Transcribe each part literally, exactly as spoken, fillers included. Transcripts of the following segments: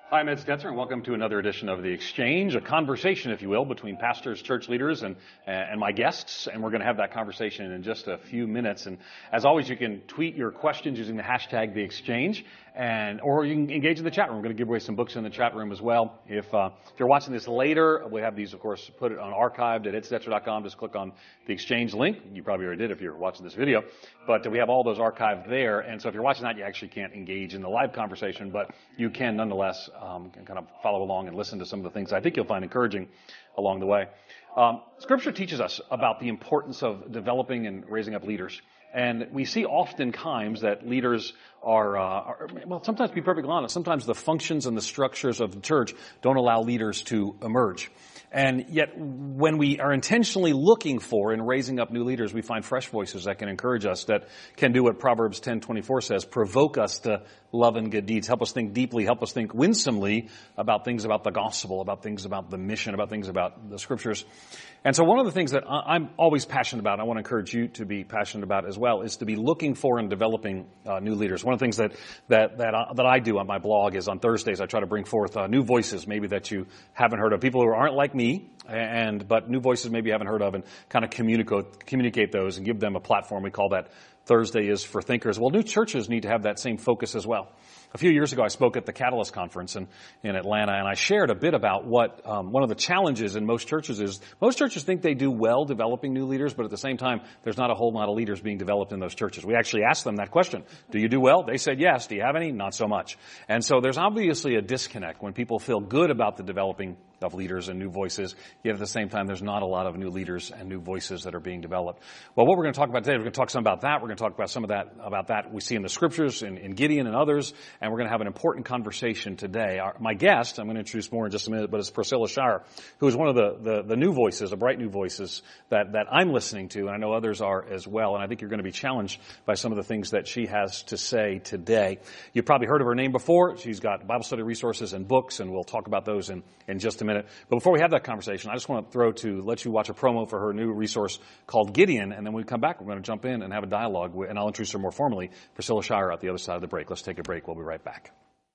Hi, I'm Ed Stetzer, and welcome to another edition of The Exchange, a conversation, if you will, between pastors, church leaders, and and my guests. And we're going to have that conversation in just a few minutes. And as always, you can tweet your questions using the hashtag The Exchange, and or you can engage in the chat room. We're going to give away some books in the chat room as well. If uh, if you're watching this later, we have these, of course, put it on archived at ed stetzer dot com. Just click on the Exchange link. You probably already did if you're watching this video. But we have all those archived there. And so if you're watching that, you actually can't engage in the live conversation, but you can nonetheless um, kind of follow along and listen to some of the things I think you'll find encouraging along the way. Um, Scripture teaches us about the importance of developing and raising up leaders. And we see oftentimes that leaders are, uh, are, well, sometimes to be perfectly honest, sometimes the functions and the structures of the church don't allow leaders to emerge. And yet, when we are intentionally looking for and raising up new leaders, we find fresh voices that can encourage us, that can do what Proverbs ten twenty-four says, provoke us to love and good deeds, help us think deeply, help us think winsomely about things about the gospel, about things about the mission, about things about the scriptures. And so one of the things that I'm always passionate about, and I want to encourage you to be passionate about as well, is to be looking for and developing uh, new leaders. One of the things that that that I, that I do on my blog is on Thursdays I try to bring forth uh, new voices, maybe that you haven't heard of, people who aren't like me, and but new voices maybe you haven't heard of, and kind of communicate communicate those and give them a platform. We call that Thursday is for Thinkers. Well, new churches need to have that same focus as well. A few years ago, I spoke at the Catalyst Conference in, in Atlanta, and I shared a bit about what um, one of the challenges in most churches is. Most churches think they do well developing new leaders, but at the same time, there's not a whole lot of leaders being developed in those churches. We actually asked them that question. Do you do well? They said yes. Do you have any? Not so much. And so there's obviously a disconnect when people feel good about the developing of leaders and new voices, yet at the same time, there's not a lot of new leaders and new voices that are being developed. Well, what we're going to talk about today, we're going to talk some about that. We're going to talk about some of that, about that we see in the scriptures, in, in Gideon and others, and we're going to have an important conversation today. Our, my guest, I'm going to introduce more in just a minute, but it's Priscilla Shirer, who is one of the, the, the new voices, the bright new voices that, that I'm listening to, and I know others are as well, and I think you're going to be challenged by some of the things that she has to say today. You've probably heard of her name before. She's got Bible study resources and books, and we'll talk about those in, in just a minute. But before we have that conversation, I just want to throw to let you watch a promo for her new resource called Gideon, and then when we come back, we're going to jump in and have a dialogue, with, and I'll introduce her more formally, Priscilla Shirer, at the other side of the break. Let's take a break. We'll be right back.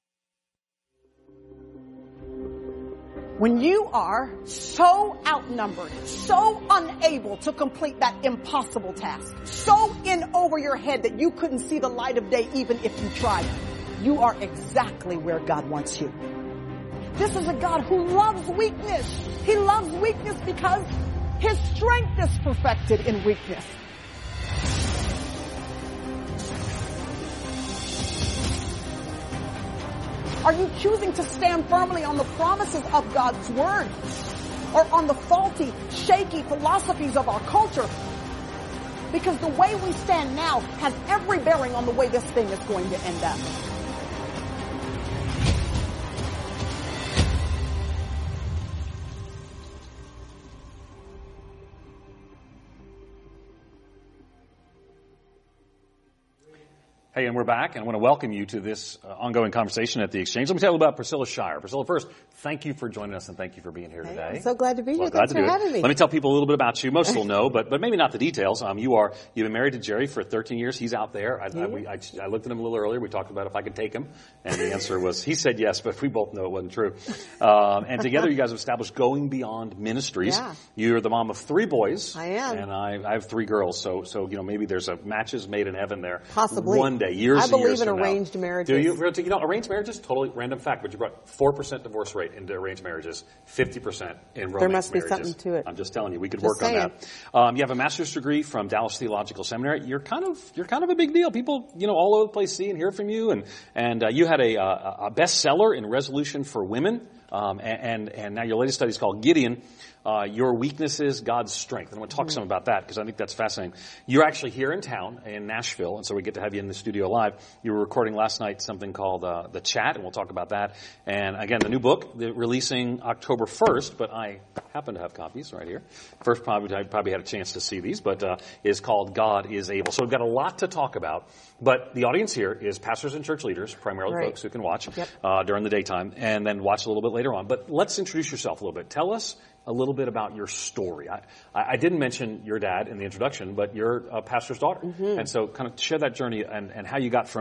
When you are so outnumbered, so unable to complete that impossible task, so in over your head that you couldn't see the light of day even if you tried, you are exactly where God wants you. This is a God who loves weakness. He loves weakness because His strength is perfected in weakness. Are you choosing to stand firmly on the promises of God's Word, or on the faulty, shaky philosophies of our culture? Because the way we stand now has every bearing on the way this thing is going to end up. Hey, and we're back, and I want to welcome you to this uh, ongoing conversation at The Exchange. Let me tell you about Priscilla Shirer. Priscilla, first, thank you for joining us, and thank you for being here hey, today. I'm so glad to be well, here. Glad Thanks to for do having it. me. Let me tell people a little bit about you. Most will know, but but maybe not the details. Um, you are you've been married to Jerry for thirteen years. He's out there. I, yeah. I, we, I, I looked at him a little earlier. We talked about if I could take him, and the answer was he said yes, but we both know it wasn't true. Um, and together, you guys have established Going Beyond Ministries. Yeah. You're the mom of three boys. I am, and I, I have three girls. So so you know maybe there's a matches made in heaven there. Possibly One day, years I and believe years in from arranged now. marriages. Do you? You know, arranged marriages, totally random fact, but you brought four percent divorce rate into arranged marriages, fifty percent in romance There must be marriages. something to it. I'm just telling you, we could Just work saying. on that. Um, you have a master's degree from Dallas Theological Seminary. You're kind of, you're kind of a big deal. People, you know, all over the place see and hear from you, and, and, uh, you had a, a bestseller in Resolution for Women, um, and, and, and now your latest study is called Gideon. Uh, your weakness is God's strength. And I want to talk some about that because I think that's fascinating. You're actually here in town in Nashville, and so we get to have you in the studio live. You were recording last night something called uh, The Chat, and we'll talk about that. And again, the new book, the, releasing October first, but I happen to have copies right here. First, probably I probably had a chance to see these, but uh, is called God is Able. So we've got a lot to talk about. But the audience here is pastors and church leaders, primarily right. folks who can watch yep. uh, during the daytime, and then watch a little bit later on. But let's introduce yourself a little bit. Tell us a little bit about your story. I, I didn't mention your dad in the introduction, but you're a pastor's daughter. Mm-hmm. And so kind of share that journey and, and how you got from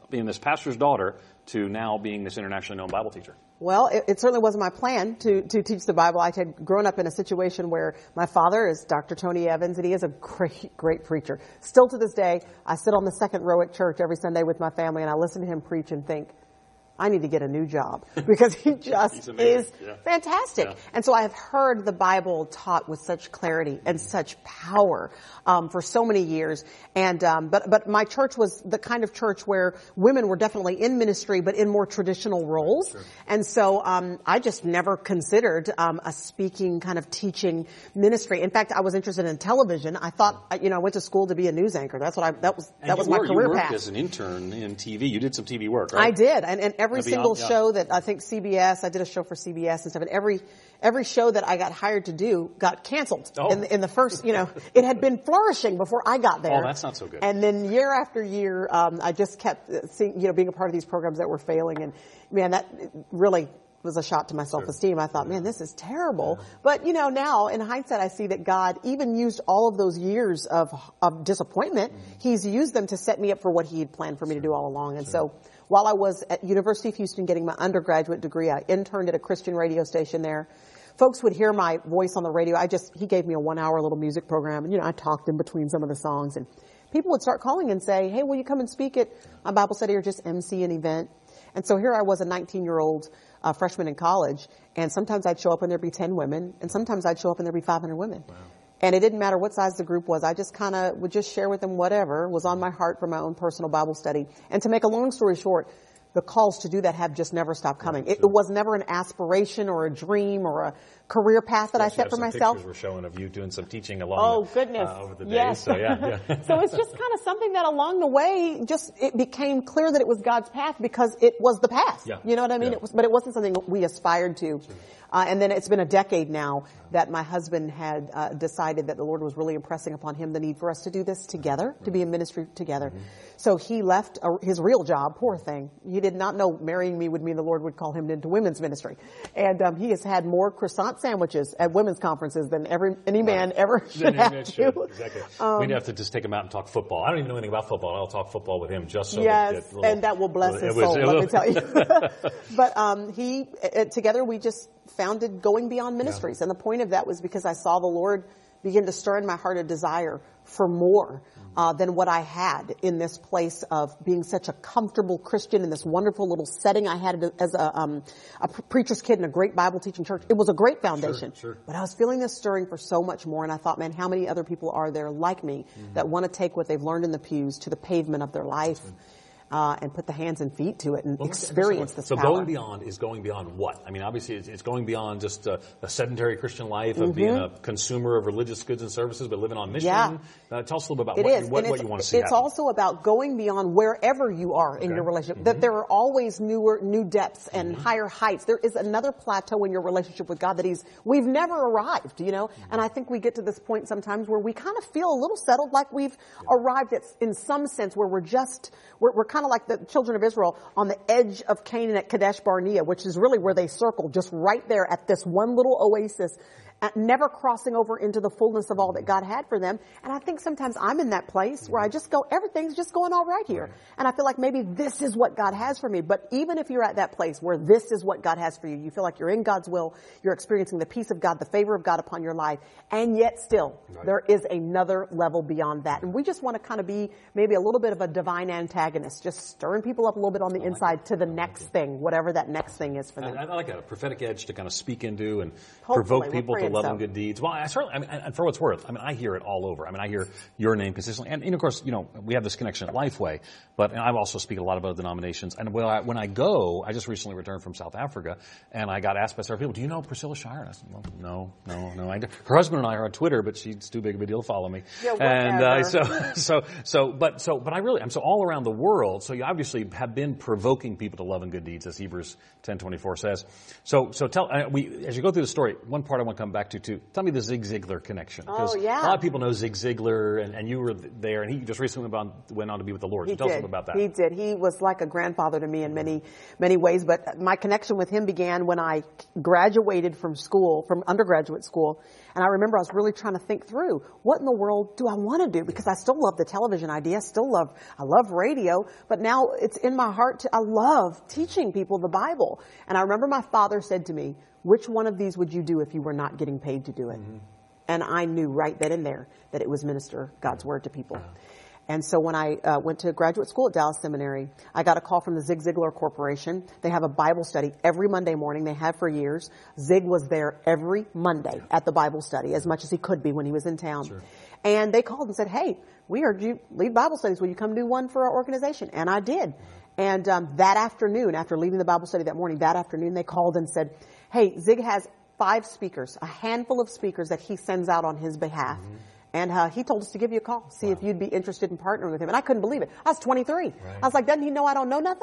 being this pastor's daughter to now being this internationally known Bible teacher? Well, it, it certainly wasn't my plan to, to teach the Bible. I had grown up in a situation where my father is Doctor Tony Evans, and he is a great, great preacher. Still to this day, I sit on the second row at church every Sunday with my family, and I listen to him preach and think, I need to get a new job, because he just is yeah. fantastic. Yeah. And so I have heard the Bible taught with such clarity and such power um, for so many years. And um, but but my church was the kind of church where women were definitely in ministry, but in more traditional roles. Sure. And so um, I just never considered um, a speaking kind of teaching ministry. In fact, I was interested in television. I thought, you know, I went to school to be a news anchor. That's what I that was and that was my were, career you worked path. As an intern in T V, you did some T V work, right? I did, and and every Beyond, single yeah. show that I think C B S, I did a show for C B S and stuff, and every every show that I got hired to do got canceled oh. in, in the first, you know, it had been flourishing before I got there. Oh, that's not so good. And then year after year, um, I just kept seeing, you know, being a part of these programs that were failing, and man, that really was a shot to my self-esteem. I thought, man, this is terrible. Yeah. But, you know, now in hindsight, I see that God even used all of those years of, of disappointment. Mm-hmm. He's used them to set me up for what he had planned for me sure. to do all along. And sure. so while I was at University of Houston getting my undergraduate degree, I interned at a Christian radio station there. Folks would hear my voice on the radio. I just, he gave me a one hour little music program, and, you know, I talked in between some of the songs, and people would start calling and say, hey, will you come and speak at a Bible study or just M C an event? And so here I was, a nineteen year old uh, freshman in college, and sometimes I'd show up and there'd be ten women, and sometimes I'd show up and there'd be five hundred women. Wow. And it didn't matter what size the group was. I just kind of would just share with them whatever was on my heart for my own personal Bible study. And to make a long story short, the calls to do that have just never stopped coming. It, it was never an aspiration or a dream or a career path that I set for myself. Pictures were showing of you doing some teaching along oh, the, goodness. Uh, over the days. Yes. So, yeah, yeah. So it's just kind of something that along the way, just it became clear that it was God's path because it was the path. Yeah. You know what I mean? Yeah. It was, but it wasn't something we aspired to. Sure. Uh, and then it's been a decade now that my husband had uh, decided that the Lord was really impressing upon him the need for us to do this together, right. to be in ministry together. Mm-hmm. So he left a, his real job, poor thing. He did not know marrying me would mean the Lord would call him into women's ministry. And um, he has had more croissant sandwiches at women's conferences than every any man right. ever should have to. Should. Exactly. Um, We'd have to just take him out and talk football. I don't even know anything about football. I'll talk football with him just so yes, that it little, and that will bless little, his was, soul, let me tell you. But um, he, uh, together we just founded Going Beyond Ministries. Yeah. And the point of that was because I saw the Lord begin to stir in my heart a desire for more uh, than what I had in this place of being such a comfortable Christian in this wonderful little setting I had as a, um, a preacher's kid in a great Bible teaching church. It was a great foundation. Sure, sure. But I was feeling this stirring for so much more, and I thought, man, how many other people are there like me mm-hmm. that want to take what they've learned in the pews to the pavement of their life? Uh, and put the hands and feet to it and well, experience this so power. So going beyond is going beyond what? I mean, obviously it's, it's going beyond just a, a sedentary Christian life of mm-hmm. being a consumer of religious goods and services, but living on mission. Yeah. Uh, tell us a little bit about it what, is. what, what you want to see It's happen. also about going beyond wherever you are in okay. your relationship. Mm-hmm. That there are always newer, new depths and mm-hmm. higher heights. There is another plateau in your relationship with God that he's, we've never arrived, you know? Mm-hmm. And I think we get to this point sometimes where we kind of feel a little settled, like we've yeah. arrived at, in some sense, where we're just, we're, we're kind of like the children of Israel on the edge of Canaan at Kadesh Barnea, which is really where they circled, just right there at this one little oasis, never crossing over into the fullness of all that God had for them. And I think sometimes I'm in that place where I just go, everything's just going all right here. Right. And I feel like maybe this is what God has for me. But even if you're at that place where this is what God has for you, you feel like you're in God's will, you're experiencing the peace of God, the favor of God upon your life, and yet still right. there is another level beyond that. And we just want to kind of be maybe a little bit of a divine antagonist, just stirring people up a little bit on the I inside like to the next like thing, whatever that next thing is for them. I, I like that, a prophetic edge to kind of speak into and Hopefully, provoke people to love so. and good deeds. Well, I certainly, I mean, and for what it's worth, I mean, I hear it all over. I mean, I hear your name consistently. And, and of course, you know, we have this connection at Lifeway, but I also speak at a lot of other denominations. And when I, when I go, I just recently returned from South Africa, and I got asked by several people, do you know Priscilla Shirer? And I said, well, no, no, no. I do. Her husband and I are on Twitter, but she's too big of a deal to follow me. Yeah, and uh, so, so, so, but, so, but I really, I'm so all around the world, so you obviously have been provoking people to love and good deeds, as Hebrews ten twenty-four says. So, so tell, uh, we, as you go through the story, one part I want to come back back to, too. Tell me the Zig Ziglar connection. Oh, yeah. A lot of people know Zig Ziglar, and, and you were there, and he just recently went on, went on to be with the Lord. So He tell did. us something about that. He did. He was like a grandfather to me in many, many ways. But my connection with him began when I graduated from school, from undergraduate school. And I remember I was really trying to think through, what in the world do I want to do? Because I still love the television idea, still love, I love radio, but now it's in my heart to, I love teaching people the Bible. And I remember my father said to me, which one of these would you do if you were not getting paid to do it? Mm-hmm. And I knew right then and there that it was minister God's word to people. Uh-huh. And so when I uh, went to graduate school at Dallas Seminary, I got a call from the Zig Ziglar Corporation. They have a Bible study every Monday morning. They have for years. Zig was there every Monday at the Bible study, as much as he could be when he was in town. Sure. And they called and said, hey, we heard you lead Bible studies. Will you come do one for our organization? And I did. And um, that afternoon, after leaving the Bible study that morning, that afternoon they called and said, hey, Zig has five speakers, a handful of speakers that he sends out on his behalf. Mm-hmm. And uh, he told us to give you a call, see wow. if you'd be interested in partnering with him. And I couldn't believe it. I was twenty-three. Right. I was like, doesn't he know I don't know nothing?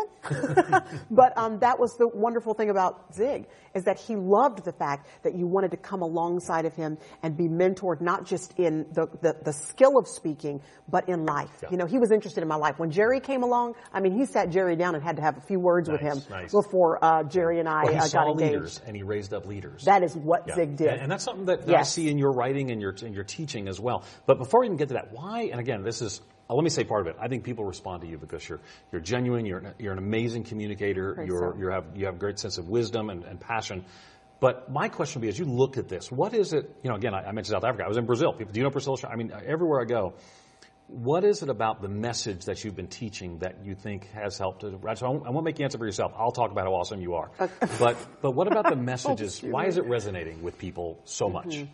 But um, that was the wonderful thing about Zig, is that he loved the fact that you wanted to come alongside of him and be mentored, not just in the, the, the skill of speaking, but in life. Yeah. You know, he was interested in my life. When Jerry came along, I mean, he sat Jerry down and had to have a few words nice, with him nice. before uh, Jerry and I well, he uh, saw got engaged. Leaders, and he raised up leaders. That is what yeah. Zig did. And, and that's something that, that yes. I see in your writing and your, in your teaching as well. But before we even get to that, why, and again, this is, uh, let me say part of it. I think people respond to you because you're you're genuine, you're an, you're an amazing communicator, Praise you're so. you have you have a great sense of wisdom and, and passion. But my question would be, as you look at this, what is it, you know, again, I, I mentioned South Africa. I was in Brazil. People, do you know Priscilla? I mean, everywhere I go, what is it about the message that you've been teaching that you think has helped? To, so I won't, I won't make you answer for yourself. I'll talk about how awesome you are. Okay. But but what about the messages? oh, why is it resonating with people so much? Mm-hmm.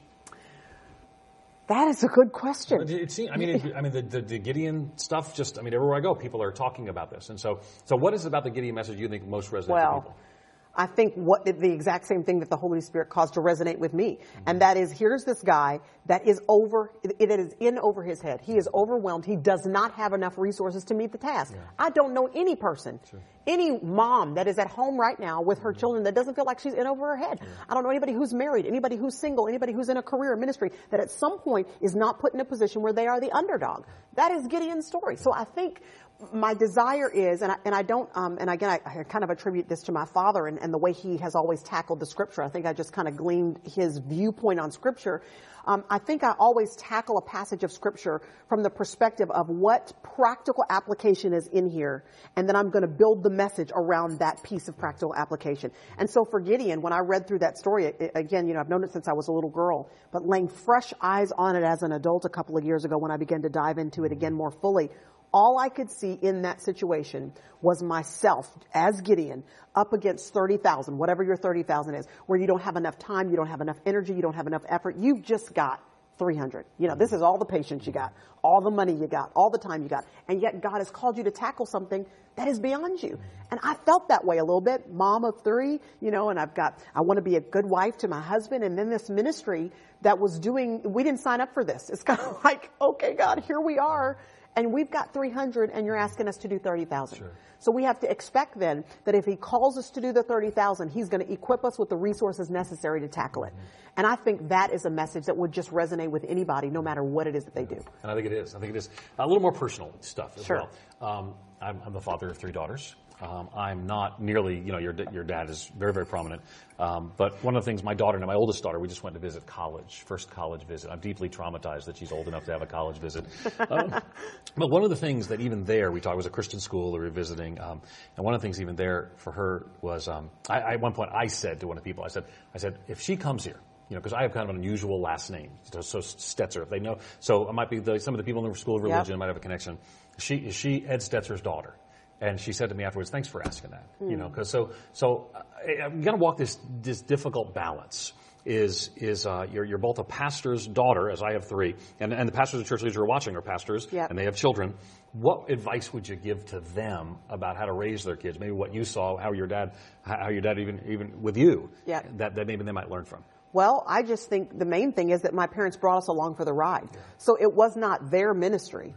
That is a good question. It seems, I mean, it, I mean, the, the, the Gideon stuff. Just, I mean, everywhere I go, people are talking about this. And so, so what is it about the Gideon message you think most resonates well, with people? I think what the exact same thing that the Holy Spirit caused to resonate with me. Mm-hmm. And that is, here's this guy that is over, it is in over his head. He is overwhelmed. He does not have enough resources to meet the task. Yeah. I don't know any person, sure. any mom that is at home right now with her mm-hmm. children that doesn't feel like she's in over her head. Yeah. I don't know anybody who's married, anybody who's single, anybody who's in a career or ministry that at some point is not put in a position where they are the underdog. That is Gideon's story. So I think my desire is, and I, and I don't, um, and again, I, I kind of attribute this to my father and, and the way he has always tackled the scripture. I think I just kind of gleaned his viewpoint on scripture. Um, I think I always tackle a passage of scripture from the perspective of what practical application is in here, and then I'm going to build the message around that piece of practical application. And so for Gideon, when I read through that story, it, again, you know, I've known it since I was a little girl, but laying fresh eyes on it as an adult a couple of years ago when I began to dive into it again more fully, all I could see in that situation was myself as Gideon up against thirty thousand, whatever your thirty thousand is, where you don't have enough time, you don't have enough energy, you don't have enough effort. You've just got three hundred. You know, this is all the patience you got, all the money you got, all the time you got. And yet God has called you to tackle something that is beyond you. And I felt that way a little bit, mom of three, you know, and I've got, I want to be a good wife to my husband. And then this ministry that was doing, we didn't sign up for this. It's kind of like, okay, God, here we are. And we've got three hundred and you're asking us to do thirty thousand. Sure. So we have to expect then that if he calls us to do the thirty thousand, he's going to equip us with the resources necessary to tackle it. Mm-hmm. And I think that is a message that would just resonate with anybody, no matter what it is that they do. And I think it is. I think it is a little more personal stuff as sure. well. Um, I'm, I'm the father of three daughters. Um, I'm not nearly, you know, your your dad is very, very prominent. Um, but one of the things, my daughter and my oldest daughter, we just went to visit college, first college visit. I'm deeply traumatized that she's old enough to have a college visit. Um, but one of the things that even there, we talked, it was a Christian school that we were visiting. Um, and one of the things even there for her was, um, I, I, at one point I said to one of the people, I said, I said, if she comes here, you know, because I have kind of an unusual last name, so, so Stetzer, if they know. So it might be the, some of the people in the school of religion yep. might have a connection. She is she Ed Stetzer's daughter? And she said to me afterwards, "Thanks for asking that." Mm. You know, because so so uh, I'm going to walk this this difficult balance. Is is uh, you're you're both a pastor's daughter, as I have three, and and the pastors and church leaders who are watching are pastors, yep. and they have children. What advice would you give to them about how to raise their kids? Maybe what you saw, how your dad, how your dad even even with you, yep. that that maybe they might learn from. Well, I just think the main thing is that my parents brought us along for the ride, yeah. so it was not their ministry.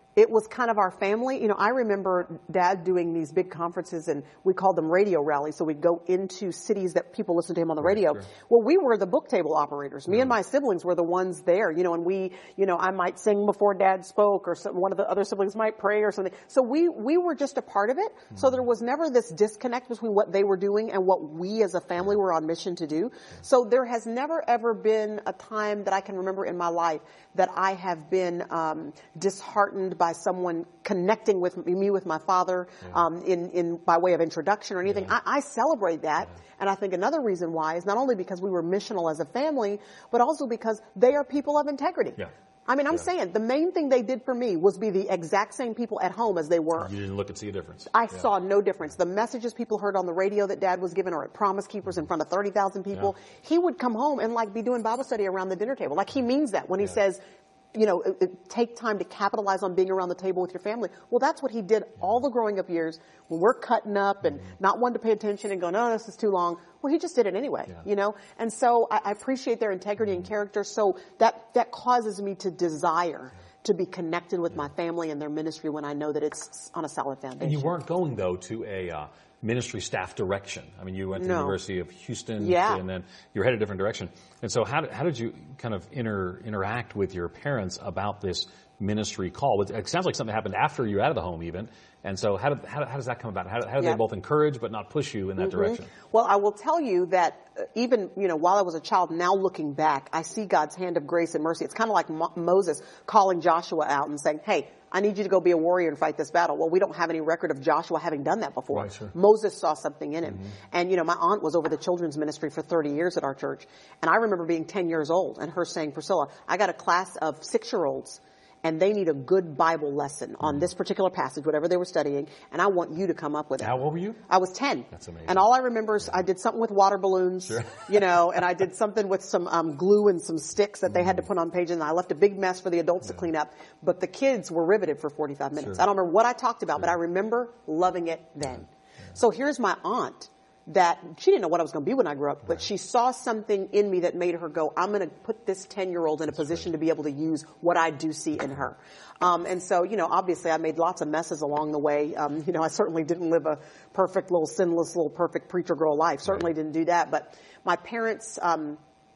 it was kind of our family. You know, I remember Dad doing these big conferences, and we called them radio rallies. So we'd go into cities that people listened to him on the radio. Right, sure. Well, we were the book table operators. Me Yeah. and my siblings were the ones there, you know, and we, you know, I might sing before Dad spoke, or some, one of the other siblings might pray or something. So we, we were just a part of it. Mm-hmm. So there was never this disconnect between what they were doing and what we as a family were on mission to do. So there has never ever been a time that I can remember in my life that I have been um, disheartened by someone connecting with me with my father yeah. um, in in by way of introduction or anything. Yeah. I, I celebrate that, yeah. and I think another reason why is not only because we were missional as a family, but also because they are people of integrity. Yeah. I mean, I'm yeah. saying the main thing they did for me was be the exact same people at home as they were. You didn't look and see a difference. I yeah. saw no difference. The messages people heard on the radio that Dad was giving or at Promise Keepers in front of thirty thousand people, yeah. he would come home and like be doing Bible study around the dinner table. Like he means that when he yeah. says, you know, it, it, take time to capitalize on being around the table with your family. Well, that's what he did all the growing up years when we're cutting up and mm-hmm. not wanting to pay attention and going, oh, this is too long. Well, he just did it anyway, yeah. you know? And so I, I appreciate their integrity mm-hmm. and character. So that, that causes me to desire to be connected with yeah. my family and their ministry when I know that it's on a solid foundation. And you weren't going, though, to a uh, ministry staff direction. I mean, you went to no. the University of Houston, yeah. and then you headed a different direction. And so how did, how did you kind of inter, interact with your parents about this ministry call? It sounds like something happened after you were out of the home even. And so how, did, how, how does that come about? How, how do yeah. they both encourage but not push you in that mm-hmm. direction? Well, I will tell you that even, you know, while I was a child, now looking back, I see God's hand of grace and mercy. It's kind of like Mo- Moses calling Joshua out and saying, hey, I need you to go be a warrior and fight this battle. Well, we don't have any record of Joshua having done that before. Right, sure. Moses saw something in him. Mm-hmm. And, you know, my aunt was over the children's ministry for thirty years at our church. And I remember being ten years old and her saying, Priscilla, I got a class of six-year-olds and they need a good Bible lesson on this particular passage, whatever they were studying, and I want you to come up with it. How old were you? I was ten. That's amazing. And all I remember is I did something with water balloons, sure. you know, and I did something with some um, glue and some sticks that they had to put on pages, and I left a big mess for the adults yeah. to clean up. But the kids were riveted for forty-five minutes. Sure. I don't remember what I talked about, sure. but I remember loving it then. Yeah. Yeah. So here's my aunt that she didn't know what I was going to be when I grew up, but right. she saw something in me that made her go, I'm going to put this ten-year-old in a position right. to be able to use what I do see in her. Um, and so, you know, obviously I made lots of messes along the way. Um, you know, I certainly didn't live a perfect little sinless little perfect preacher girl life. Certainly right. didn't do that. But my parents, um,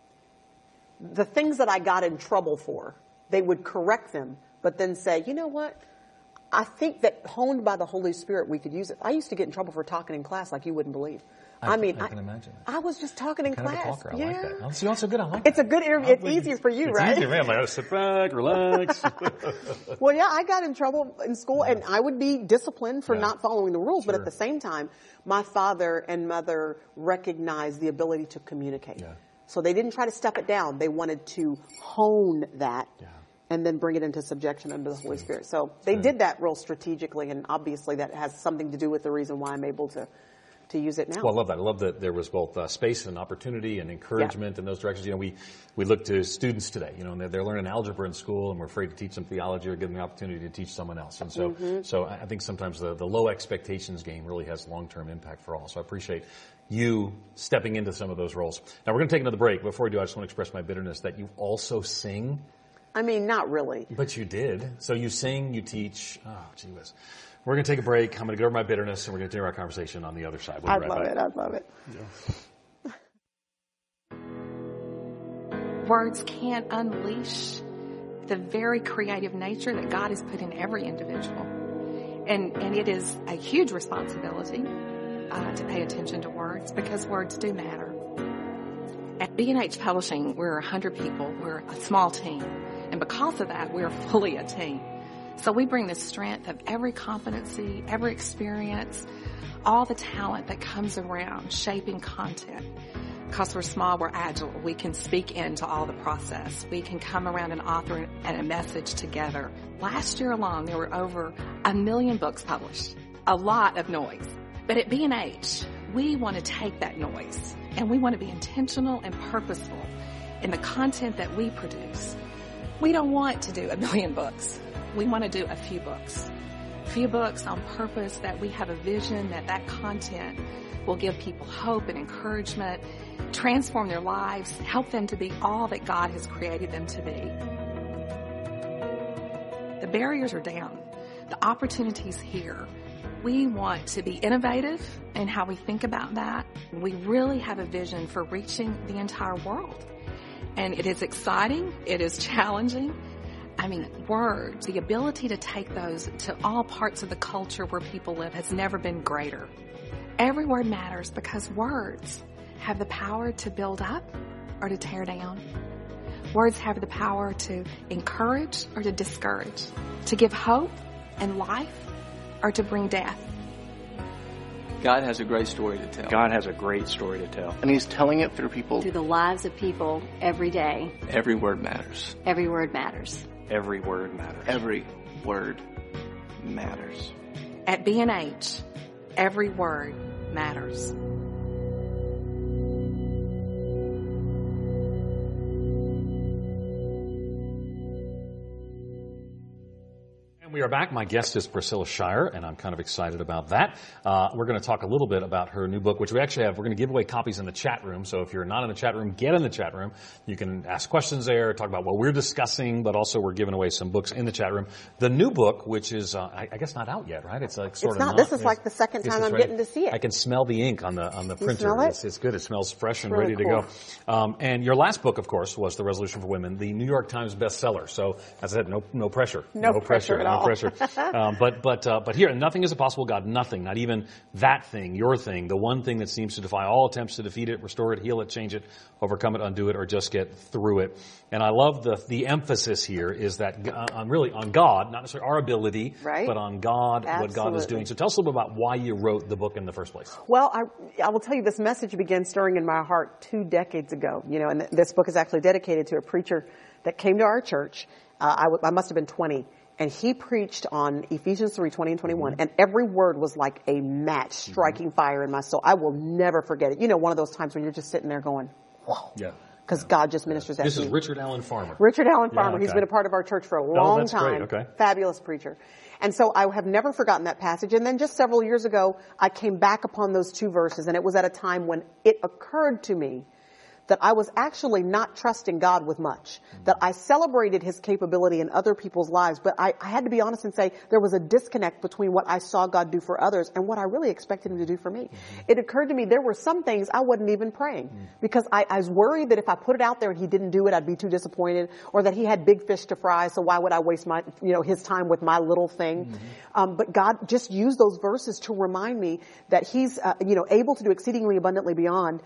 the things that I got in trouble for, they would correct them, but then say, you know what? I think that honed by the Holy Spirit, we could use it. I used to get in trouble for talking in class like you wouldn't believe. I, I mean, I can I, imagine. I was just talking in kind class. Of a talker. I yeah. like that. Oh, see, also good. I like It's that. a good interview. It's easier for you, it's right? It's easier, man. I'm like, oh, sit back, relax. Well, yeah, I got in trouble in school, and I would be disciplined for yeah. not following the rules. Sure. But at the same time, my father and mother recognized the ability to communicate. Yeah. So they didn't try to step it down. They wanted to hone that. Yeah. And then bring it into subjection under the Holy Spirit. So they did that real strategically, and obviously that has something to do with the reason why I'm able to to use it now. Well, I love that. I love that there was both uh, space and opportunity and encouragement yeah. in those directions. You know, we, we look to students today, you know, and they're, they're learning algebra in school, and we're afraid to teach them theology or give them the opportunity to teach someone else. And so, mm-hmm. so I think sometimes the, the low expectations game really has long-term impact for all. So I appreciate you stepping into some of those roles. Now, we're going to take another break. Before we do, I just want to express my bitterness that you also sing. I mean, not really. But you did. So you sing, you teach. Oh, gee whiz. We're going to take a break. I'm going to get over my bitterness, and we're going to continue our conversation on the other side. We'll I'd right love back. it. I'd love it. Yeah. Words can't unleash the very creative nature that God has put in every individual. And, and it is a huge responsibility uh, to pay attention to words, because words do matter. At B and H Publishing, we're one hundred people. We're a small team. And because of that, we're fully a team. So we bring the strength of every competency, every experience, all the talent that comes around shaping content. Because we're small, we're agile. We can speak into all the process. We can come around an author and a message together. Last year alone, there were over a million books published. A lot of noise. But at B and H, we want to take that noise, and we want to be intentional and purposeful in the content that we produce. We don't want to do a million books. We want to do a few books. A few books on purpose, that we have a vision that that content will give people hope and encouragement, transform their lives, help them to be all that God has created them to be. The barriers are down. the opportunities here. We want to be innovative in how we think about that. We really have a vision for reaching the entire world. And it is exciting. It is challenging. I mean, words, the ability to take those to all parts of the culture where people live has never been greater. Every word matters because words have the power to build up or to tear down. Words have the power to encourage or to discourage, to give hope and life or to bring death. God has a great story to tell. God has a great story to tell. And He's telling it through people. Through the lives of people every day. Every word matters. Every word matters. Every word matters. Every word matters. At B and H, every word matters. We are back. My guest is Priscilla Shirer, and I'm kind of excited about that. Uh, we're going to talk a little bit about her new book, which we actually have. We're going to give away copies in the chat room. So if you're not in the chat room, get in the chat room. You can ask questions there, talk about what we're discussing, but also we're giving away some books in the chat room. The new book, which is, uh, I, I guess, not out yet, right? It's like sort it's of not. not. This is like the second time I'm ready. getting to see it. I can smell the ink on the on the You printer. smell it? It's, it's good. It smells fresh and really ready cool. to go. Um, and your last book, of course, was The Resolution for Women, the New York Times bestseller. So, as I said, no no pressure. No pressure at no all. pressure. um, but But uh, but here, nothing is impossible, God. Nothing, not even that thing, your thing, the one thing that seems to defy all attempts to defeat it, restore it, heal it, change it, overcome it, undo it, or just get through it. And I love the the emphasis here is that uh, on really on God, not necessarily our ability, right. but on God, Absolutely. what God is doing. So tell us a little bit about why you wrote the book in the first place. Well, I, I will tell you, this message began stirring in my heart two decades ago. You know, and th- this book is actually dedicated to a preacher that came to our church. Uh, I, w- I must have been twenty. And he preached on Ephesians three, twenty and twenty-one. Mm-hmm. And every word was like a match striking mm-hmm. fire in my soul. I will never forget it. You know, one of those times when you're just sitting there going, whoa. Yeah. Because God just ministers that This to is me. Richard Allen Farmer. Richard Allen Farmer. Yeah, okay. He's been a part of our church for a long oh, that's time. Great. Okay. Fabulous preacher. And so I have never forgotten that passage. And then just several years ago, I came back upon those two verses. And it was at a time when it occurred to me that I was actually not trusting God with much, that I celebrated His capability in other people's lives, but I, I had to be honest and say there was a disconnect between what I saw God do for others and what I really expected Him to do for me. Mm-hmm. It occurred to me there were some things I wasn't even praying mm-hmm. because I, I was worried that if I put it out there and He didn't do it, I'd be too disappointed, or that He had big fish to fry, so why would I waste my, you know, His time with my little thing? Mm-hmm. Um, but God just used those verses to remind me that He's, uh, you know, able to do exceedingly abundantly beyond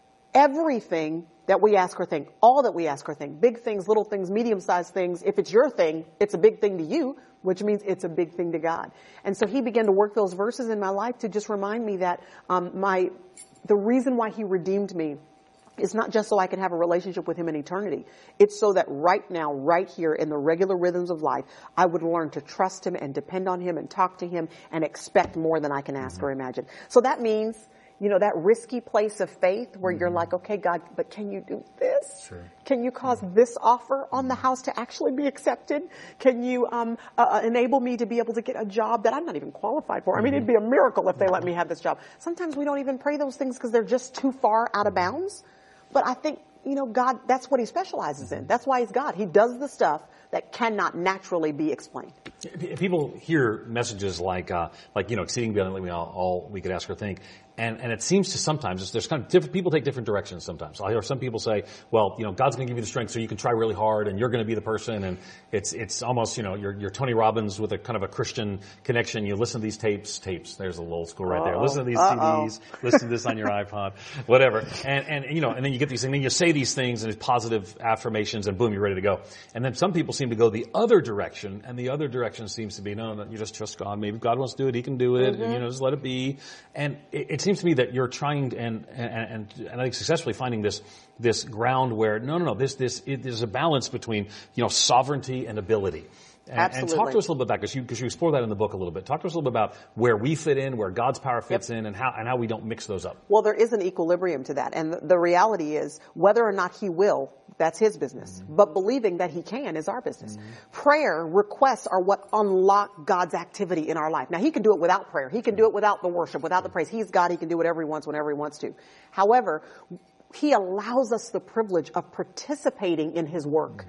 everything that we ask or think, all that we ask or think, big things, little things, medium-sized things. If it's your thing, it's a big thing to you, which means it's a big thing to God. And so He began to work those verses in my life to just remind me that um, my the reason why He redeemed me is not just so I can have a relationship with Him in eternity. It's so that right now, right here in the regular rhythms of life, I would learn to trust Him and depend on Him and talk to Him and expect more than I can ask or imagine. So that means, you know, that risky place of faith where mm-hmm. you're like, okay, God, but can you do this? Sure. Can you cause this offer on the house to actually be accepted? Can you um, uh, enable me to be able to get a job that I'm not even qualified for? I mean, it'd be a miracle if they let me have this job. Sometimes we don't even pray those things because they're just too far out of bounds. But I think, you know, God, that's what He specializes in. That's why He's God. He does the stuff that cannot naturally be explained. People hear messages like, uh, like, you know, exceeding beyond we all, all we could ask or think. And, and it seems to sometimes, there's kind of different, people take different directions sometimes. I hear some people say, well, you know, God's going to give you the strength so you can try really hard and you're going to be the person. And it's, it's almost, you know, you're, you're Tony Robbins with a kind of a Christian connection. You listen to these tapes, tapes, there's a little old school right there. Uh-oh. Listen to these Uh-oh. C Ds, listen to this on your iPod, whatever. And, and, you know, and then you get these things, and then you say these things and it's positive affirmations and boom, you're ready to go. And then some people seem to go the other direction, and the other direction seems to be, no, no, you just trust God. Maybe God wants to do it, He can do it, mm-hmm. and, you know, just let it be. And it, it seems to me that you're trying and, and, and, and I think successfully finding this, this ground where, no, no, no, this, this, it, there's a balance between, you know, sovereignty and ability. And, Absolutely. and talk to us a little bit about, because you, because you explore that in the book a little bit. Talk to us a little bit about where we fit in, where God's power fits yep. in, and how, and how we don't mix those up. Well, there is an equilibrium to that. And the, the reality is, whether or not He will, that's His business. Mm-hmm. But believing that He can is our business. Mm-hmm. Prayer, requests are what unlock God's activity in our life. Now, He can do it without prayer. He can do it without the worship, without the praise. He's God. He can do whatever He wants, whenever He wants to. However, He allows us the privilege of participating in His work. Mm-hmm.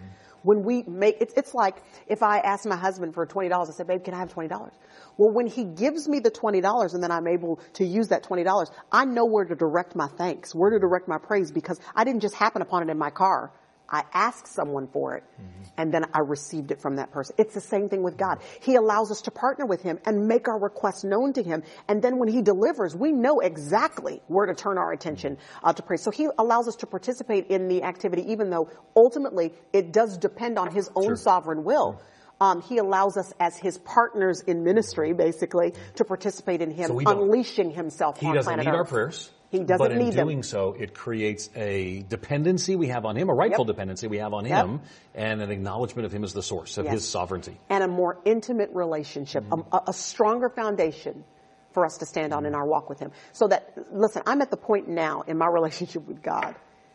When we make, it's, it's like if I ask my husband for twenty dollars, I say, babe, can I have twenty dollars? Well, when he gives me the twenty dollars and then I'm able to use that twenty dollars, I know where to direct my thanks, where to direct my praise, because I didn't just happen upon it in my car. I asked someone for it, mm-hmm. and then I received it from that person. It's the same thing with God. He allows us to partner with him and make our requests known to him. And then when he delivers, we know exactly where to turn our attention uh, to praise. So he allows us to participate in the activity, even though ultimately it does depend on his own sure. sovereign will. Um, he allows us as his partners in ministry, basically, to participate in him, so unleashing himself on planet Earth. He doesn't need our prayers. He doesn't but in need doing them. so, it creates a dependency we have on him, a rightful yep. dependency we have on yep. him, and an acknowledgement of him as the source of yes. his sovereignty. And a more intimate relationship, mm-hmm. a, a stronger foundation for us to stand on mm-hmm. in our walk with him. So that, listen, I'm at the point now in my relationship with God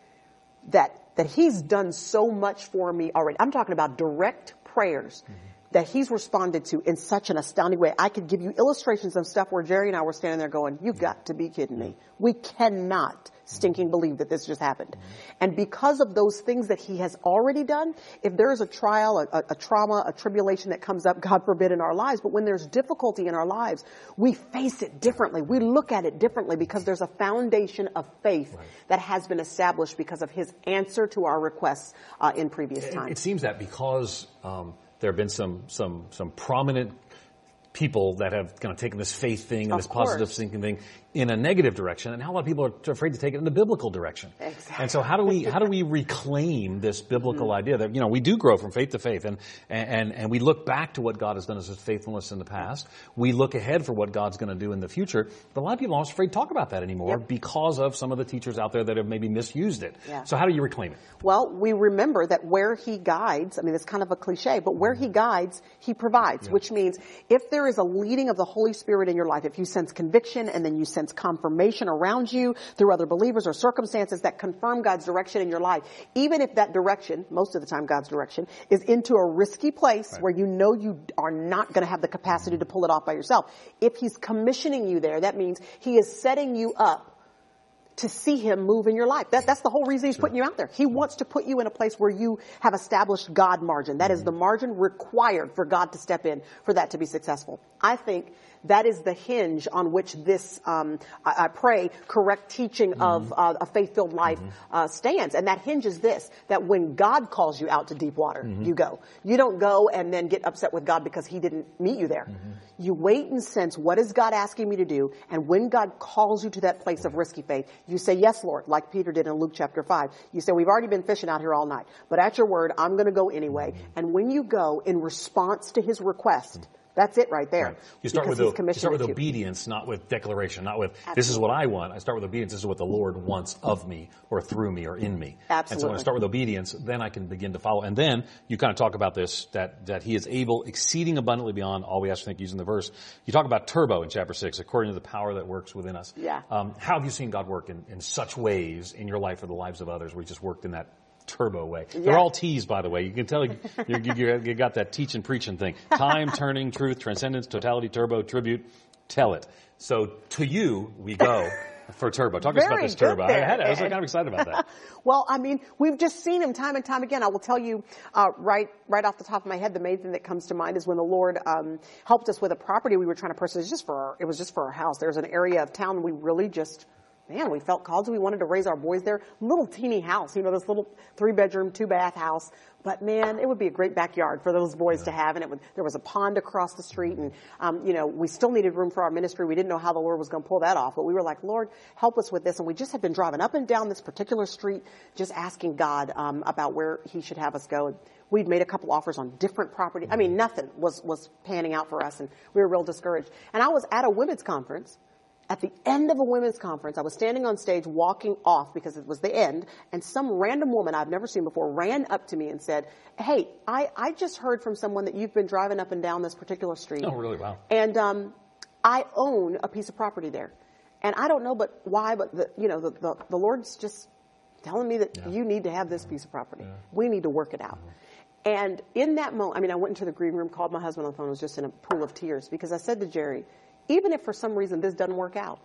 that, that he's done so much for me already. I'm talking about direct prayers. Mm-hmm. that he's responded to in such an astounding way. I could give you illustrations of stuff where Jerry and I were standing there going, you've got to be kidding me. We cannot stinking believe that this just happened. And because of those things that he has already done, if there is a trial, a, a trauma, a tribulation that comes up, God forbid, in our lives, but when there's difficulty in our lives, we face it differently. We look at it differently because there's a foundation of faith right. that has been established because of his answer to our requests uh, in previous times. It, it seems that because um, there have been some some some prominent people that have kind of taken this faith thing and of this course. positive thinking thing in a negative direction, and now a lot of people are afraid to take it in the biblical direction. Exactly. And so how do we how do we reclaim this biblical mm-hmm. idea that, you know, we do grow from faith to faith, and and and we look back to what God has done as his faithfulness in the past. We look ahead for what God's going to do in the future. But a lot of people aren't afraid to talk about that anymore yep. because of some of the teachers out there that have maybe misused it. Yeah. So how do you reclaim it? Well, we remember that where he guides, I mean, it's kind of a cliche, but where he guides, he provides, yeah. which means if there is a leading of the Holy Spirit in your life, if you sense conviction and then you sense confirmation around you through other believers or circumstances that confirm God's direction in your life, even if that direction, most of the time God's direction, is into a risky place right. where you know you are not going to have the capacity to pull it off by yourself. If he's commissioning you there, that means he is setting you up to see him move in your life. That, that's the whole reason he's sure. putting you out there. He wants to put you in a place where you have established God margin. That mm-hmm. is the margin required for God to step in for that to be successful. I think that is the hinge on which this, um, I, I pray, correct teaching mm-hmm. of uh, a faith-filled life mm-hmm. uh, stands. And that hinge is this, that when God calls you out to deep water, mm-hmm. you go. You don't go and then get upset with God because he didn't meet you there. Mm-hmm. You wait and sense, what is God asking me to do? And when God calls you to that place of risky faith, you say, yes, Lord, like Peter did in Luke chapter five. You say, we've already been fishing out here all night, but at your word, I'm going to go anyway. Mm-hmm. And when you go in response to his request, mm-hmm. that's it right there. Right. You start with, o- you start with obedience, not with declaration, not with, Absolutely. This is what I want. I start with obedience. This is what the Lord wants of me or through me or in me. Absolutely. And so when I start with obedience, then I can begin to follow. And then you kind of talk about this, that, that he is able, exceeding abundantly beyond all we ask to think, using the verse. You talk about turbo in chapter six, according to the power that works within us. Yeah. Um, how have you seen God work in, in such ways in your life or the lives of others where he just worked in that turbo way? Yeah. They're all T's, by the way. You can tell you, you, you, you got that teach and preaching thing. Time, turning, truth, transcendence, totality, turbo, tribute, tell it. So to you, we go for turbo. Talk to us about this turbo. I, had, I was kind of excited about that. Well, I mean, we've just seen him time and time again. I will tell you uh, right right off the top of my head, the main thing that comes to mind is when the Lord um, helped us with a property we were trying to purchase. It was just for our, it was just for our house. There's an area of town we really just Man, we felt called to. We wanted to raise our boys there. Little teeny house, you know, this little three-bedroom, two-bath house. But man, it would be a great backyard for those boys yeah. to have. And it would, there was a pond across the street, and um, you know, we still needed room for our ministry. We didn't know how the Lord was going to pull that off, but we were like, Lord, help us with this. And we just had been driving up and down this particular street, just asking God um, about where He should have us go. And we'd made a couple offers on different property. I mean, nothing was was panning out for us, and we were real discouraged. And I was at a women's conference. At the end of a women's conference, I was standing on stage walking off because it was the end, and some random woman I've never seen before ran up to me and said, hey, I, I just heard from someone that you've been driving up and down this particular street. Oh, really? Wow. And um, I own a piece of property there. And I don't know but why, but the, you know, the, the, the Lord's just telling me that yeah. you need to have this piece of property. Yeah. We need to work it out. Mm-hmm. And in that moment, I mean, I went into the green room, called my husband on the phone, was just in a pool of tears because I said to Jerry, even if for some reason this doesn't work out,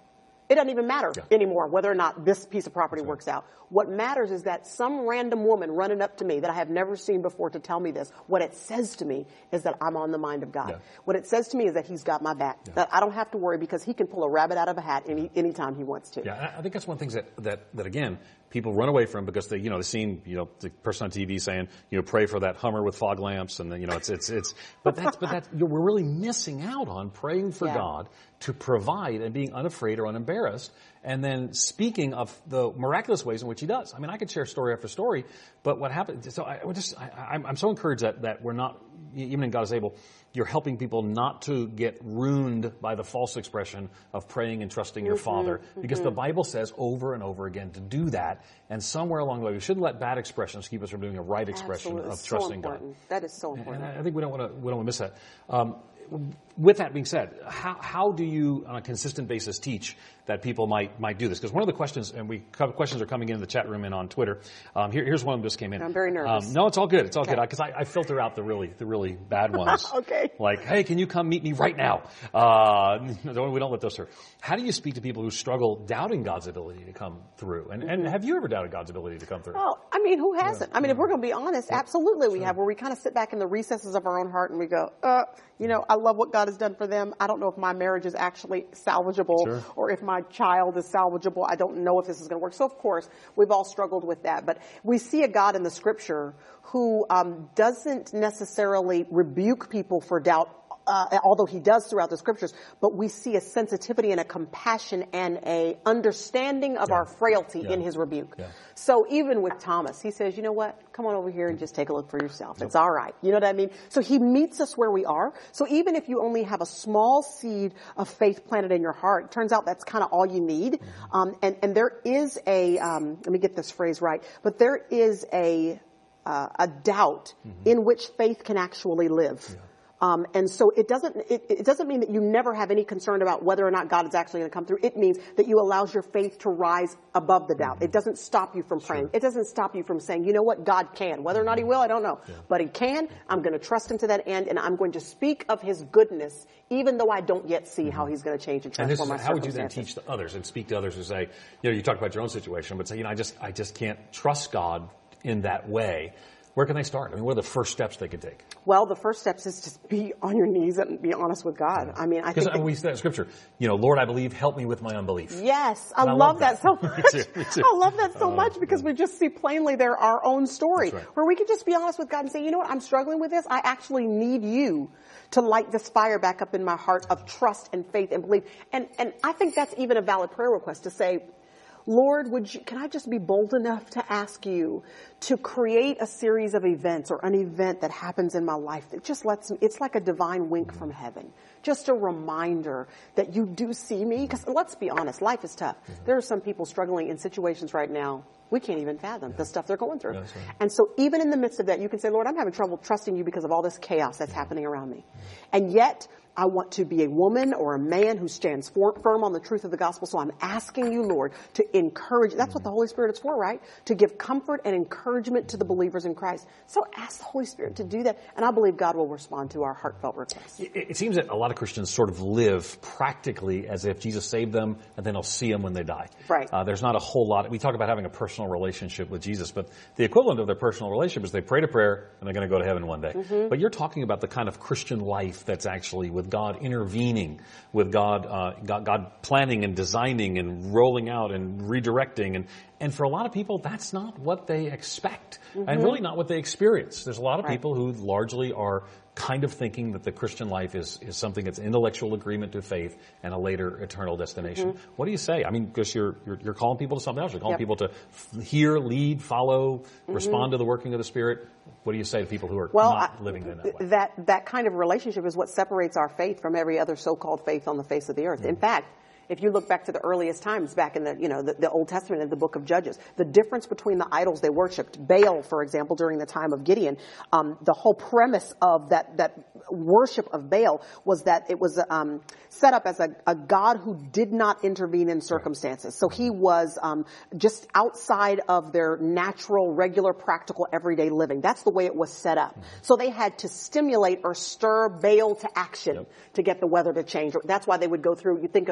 It doesn't even matter Yeah. anymore whether or not this piece of property That's right. works out. What matters is that some random woman running up to me that I have never seen before to tell me this, what it says to me is that I'm on the mind of God. Yeah. What it says to me is that he's got my back, Yeah. that I don't have to worry because he can pull a rabbit out of a hat any anytime he wants to. Yeah, I- I think that's one of the things that, that, that again, people run away from because they, you know, they've seen, you know, the person on T V saying, you know, pray for that Hummer with fog lamps, and then, you know, it's, it's, it's, but that's, but that's, we're really missing out on praying for Yeah. God to provide and being unafraid or unembarrassed, and then speaking of the miraculous ways in which he does. I mean, I could share story after story, but what happened, so I would just, I, I'm, I'm so encouraged that, that we're not, even in God is able, you're helping people not to get ruined by the false expression of praying and trusting your Mm-hmm, Father, because mm-hmm. the Bible says over and over again to do that, and somewhere along the way, we shouldn't let bad expressions keep us from doing a right expression Absolutely. of So trusting God. important. That is so And important. I think we don't want to we don't want to miss that. Um, with that being said, how how do you on a consistent basis teach that people might might do this? Because one of the questions, and we questions are coming in the chat room and on Twitter. Um, here, here's one of them just came in. I'm very nervous. Um, no, it's all good. It's all Okay. good because I, I filter out the really the really bad ones. Okay. Like, hey, can you come meet me right now? Uh, don't, we don't let those through. How do you speak to people who struggle doubting God's ability to come through? And, and have you ever doubted God's ability to come through? Well, I mean, who hasn't? I mean, if we're going to be honest, absolutely we have, where we kind of sit back in the recesses of our own heart and we go, uh, you know, I love what God has done for them. I don't know if my marriage is actually salvageable Sure. or if my child is salvageable. I don't know if this is going to work. So, of course, we've all struggled with that. But we see a God in the Scripture who um, doesn't necessarily rebuke people for doubt, Uh, although he does throughout the scriptures, but we see a sensitivity and a compassion and a understanding of Yeah. our frailty Yeah. in his rebuke. Yeah. So even with Thomas, he says, you know what? Come on over here and just take a look for yourself. It's all right. You know what I mean? So he meets us where we are. So even if you only have a small seed of faith planted in your heart, it turns out that's kind of all you need. Um, and, and there is a, um, let me get this phrase right, but there is a, uh, a doubt in which faith can actually live. Yeah. Um, and so it doesn't, it, it doesn't mean that you never have any concern about whether or not God is actually going to come through. It means that you allows your faith to rise above the doubt. It doesn't stop you from praying. It doesn't stop you from saying, you know what, God can. Whether or not he will, I don't know. Yeah. But he can. I'm going to trust him to that end, and I'm going to speak of his goodness, even though I don't yet see how he's going to change and And this transform is, my how would you then circumstances. teach the others and speak to others who say, you know, you talk about your own situation, but say, you know, I just, I just can't trust God in that way. Where can they start? I mean, what are the first steps they could take? Well, the first steps is just be on your knees and be honest with God. I mean, I Because think that- we said in Scripture, you know, Lord, I believe, help me with my unbelief. Yes, I, And I love, love that, that. so Me much. too, me too. I love that so Uh, much because we just see plainly there our own story That's right. where we can just be honest with God and say, you know what, I'm struggling with this. I actually need you to light this fire back up in my heart of trust and faith and belief. And and I think that's even a valid prayer request to say, Lord, would you, can I just be bold enough to ask you to create a series of events or an event that happens in my life that just lets me, it's like a divine wink from heaven. Just a reminder that you do see me. Because let's be honest, life is tough. There are some people struggling in situations right now we can't even fathom the stuff they're going through. That's right. And so even in the midst of that, you can say, Lord, I'm having trouble trusting you because of all this chaos that's happening around me. And yet, I want to be a woman or a man who stands for, firm on the truth of the gospel. So I'm asking you, Lord, to encourage. That's what the Holy Spirit is for, right? To give comfort and encouragement to the believers in Christ. So ask the Holy Spirit to do that. And I believe God will respond to our heartfelt requests. It, it seems that a lot of Christians sort of live practically as if Jesus saved them and then they'll see him when they die. Right. Uh, there's not a whole lot. We talk about having a personal relationship with Jesus, but the equivalent of their personal relationship is they prayed a prayer and they're going to go to heaven one day. Mm-hmm. But you're talking about the kind of Christian life that's actually with God intervening, with God, uh, God, God planning and designing and rolling out and redirecting. And, and for a lot of people, that's not what they expect mm-hmm. and really not what they experience. There's a lot of right. people who largely are kind of thinking that the Christian life is, is something that's intellectual agreement to faith and a later eternal destination. Mm-hmm. What do you say? I mean, because you're, you're, you're calling people to something else. You're calling yep. people to f- hear, lead, follow, mm-hmm. respond to the working of the Spirit. What do you say to people who are well, not I, living in that way? That, that kind of relationship is what separates our faith from every other so-called faith on the face of the earth. Mm-hmm. In fact, if you look back to the earliest times, back in the, you know, the, the Old Testament and the book of Judges, the difference between the idols they worshipped, Baal, for example, during the time of Gideon, um, the whole premise of that, that worship of Baal was that it was, um, set up as a, a God who did not intervene in circumstances. So he was, um, just outside of their natural, regular, practical, everyday living. That's the way it was set up. So they had to stimulate or stir Baal to action yep. to get the weather to change. That's why they would go through, you think of, uh, you know,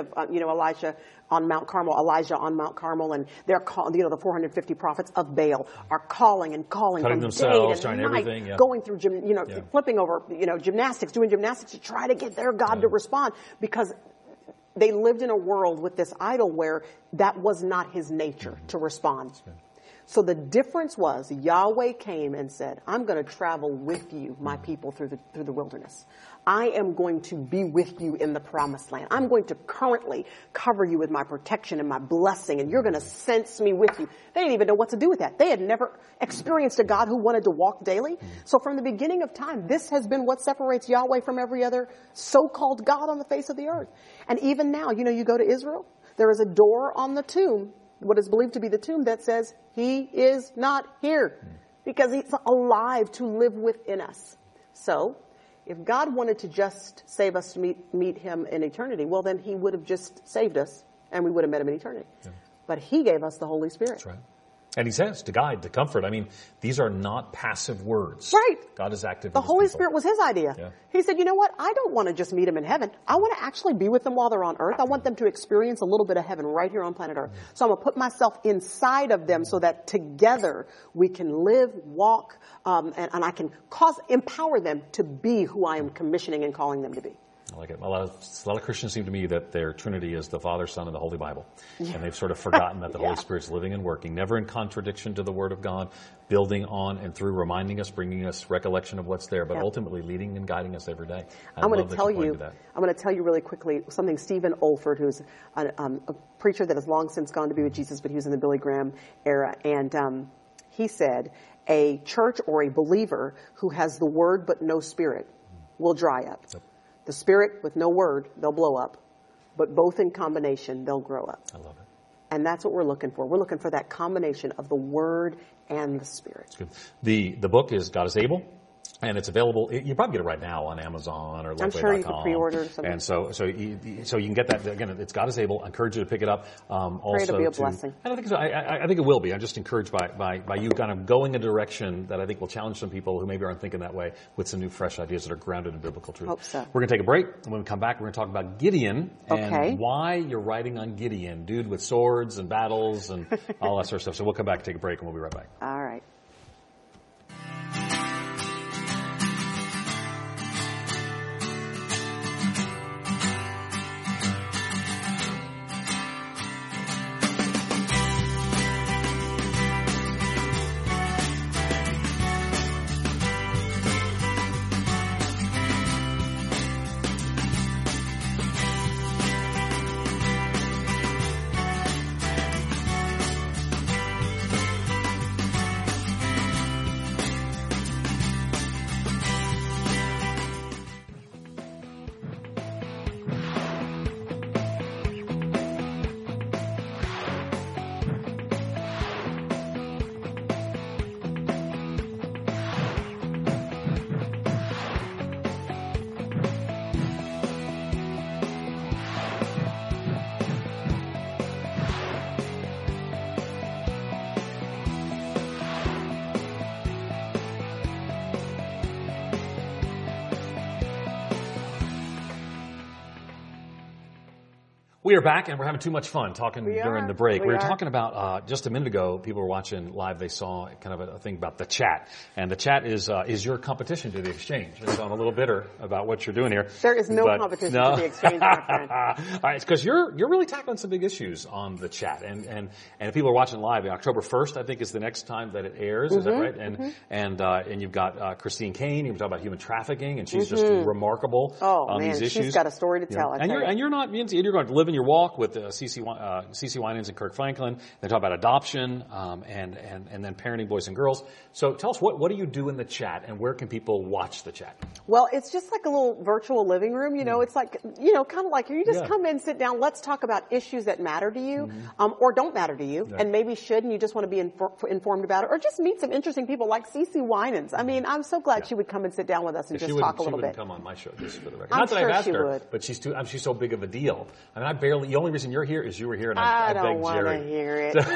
know, Elijah on Mount Carmel, Elijah on Mount Carmel, and they're call, you know, the four hundred fifty prophets of Baal are calling and calling Cutting from themselves, day to trying night, everything, yeah. going through, gym, you know, Yeah. flipping over, you know, gymnastics, doing gymnastics to try to get their God Yeah. to respond, because they lived in a world with this idol where that was not his nature mm-hmm. to respond. So the difference was Yahweh came and said, I'm going to travel with you, my people, through the through the wilderness. I am going to be with you in the promised land. I'm going to currently cover you with my protection and my blessing, and you're going to sense me with you. They didn't even know what to do with that. They had never experienced a God who wanted to walk daily. So from the beginning of time, this has been what separates Yahweh from every other so-called God on the face of the earth. And even now, you know, you go to Israel, there is a door on the tomb, what is believed to be the tomb, that says, he is not here, because he's alive to live within us. So if God wanted to just save us to meet, meet him in eternity, well, then he would have just saved us and we would have met him in eternity. Yeah. But he gave us the Holy Spirit. That's right. And he says to guide, to comfort. I mean, these are not passive words. Right. God is active. The with Holy his people. Spirit was his idea. Yeah. He said, you know what? I don't want to just meet him in heaven. I want to actually be with them while they're on earth. I want them to experience a little bit of heaven right here on planet earth. So I'm going to put myself inside of them so that together we can live, walk, um, and, and I can cause, empower them to be who I am commissioning and calling them to be. I like it. A lot of, a lot of Christians seem to me that their Trinity is the Father, Son, and the Holy Bible. Yeah. And they've sort of forgotten that the yeah. Holy Spirit's living and working, never in contradiction to the Word of God, building on and through, reminding us, bringing us recollection of what's there, but yeah. ultimately leading and guiding us every day. I I'm going to tell you, I'm going to tell you really quickly something Stephen Olford, who's a, um, a preacher that has long since gone to be with Jesus, but he was in the Billy Graham era. And um, he said, a church or a believer who has the Word but no Spirit will dry up. Yep. The Spirit with no Word, they'll blow up. But both in combination, they'll grow up. I love it. And that's what we're looking for. We're looking for that combination of the Word and the Spirit. That's good. The, the book is God is Able. And it's available. You probably get it right now on Amazon or Lifeway dot com. I'm sure you can pre-order something. And so, so you, so you can get that. Again, it's God is Able. I encourage you to pick it up. Um, Pray also it'll be a to, blessing. I don't think so. I, I, I think it will be. I'm just encouraged by, by, by you kind of going a direction that I think will challenge some people who maybe aren't thinking that way with some new, fresh ideas that are grounded in biblical truth. Hope so. We're going to take a break. And when we come back, we're going to talk about Gideon and okay. why you're writing on Gideon, dude with swords and battles and all that sort of stuff. So we'll come back, take a break, and we'll be right back. All right. We are back, and we're having too much fun talking we during are. the break. We, we were are. talking about, uh, just a minute ago, people were watching live, they saw kind of a, a thing about the chat. And the chat is uh, is your competition to the exchange. And so I'm a little bitter about what you're doing here. There is no but, competition no. to the exchange, my friend. All right, it's because you're, you're really tackling some big issues on the chat. And, and, and if people are watching live, October first, I think, is the next time that it airs. Mm-hmm, is that right? And mm-hmm. and uh, and you've got uh, Christine Kane. You've talked about human trafficking, and she's mm-hmm. just remarkable oh, on man, these issues. She's got a story to you tell. know? I And tell you're you. and you're not you're going to live in your walk with uh, C C Uh, C C Winans and Kirk Franklin. They talk about adoption um, and, and and then parenting boys and girls. So tell us, what what do you do in the chat, and where can people watch the chat? Well, it's just like a little virtual living room. You know, mm. it's like, you know, kind of like you just yeah. come in, sit down, let's talk about issues that matter to you mm-hmm. um, or don't matter to you, yeah. and maybe should, and you just want to be infor- informed about it, or just meet some interesting people like C C Winans. I mean, I'm so glad yeah. she would come and sit down with us and yeah, just talk a little she bit. She wouldn't come on my show, just for the record. I'm Not that sure I've asked she her, would. but she's too. She's so big of a deal. I mean, I barely, the only reason you're here is you were here and I, I, I don't begged want to Jerry. hear it.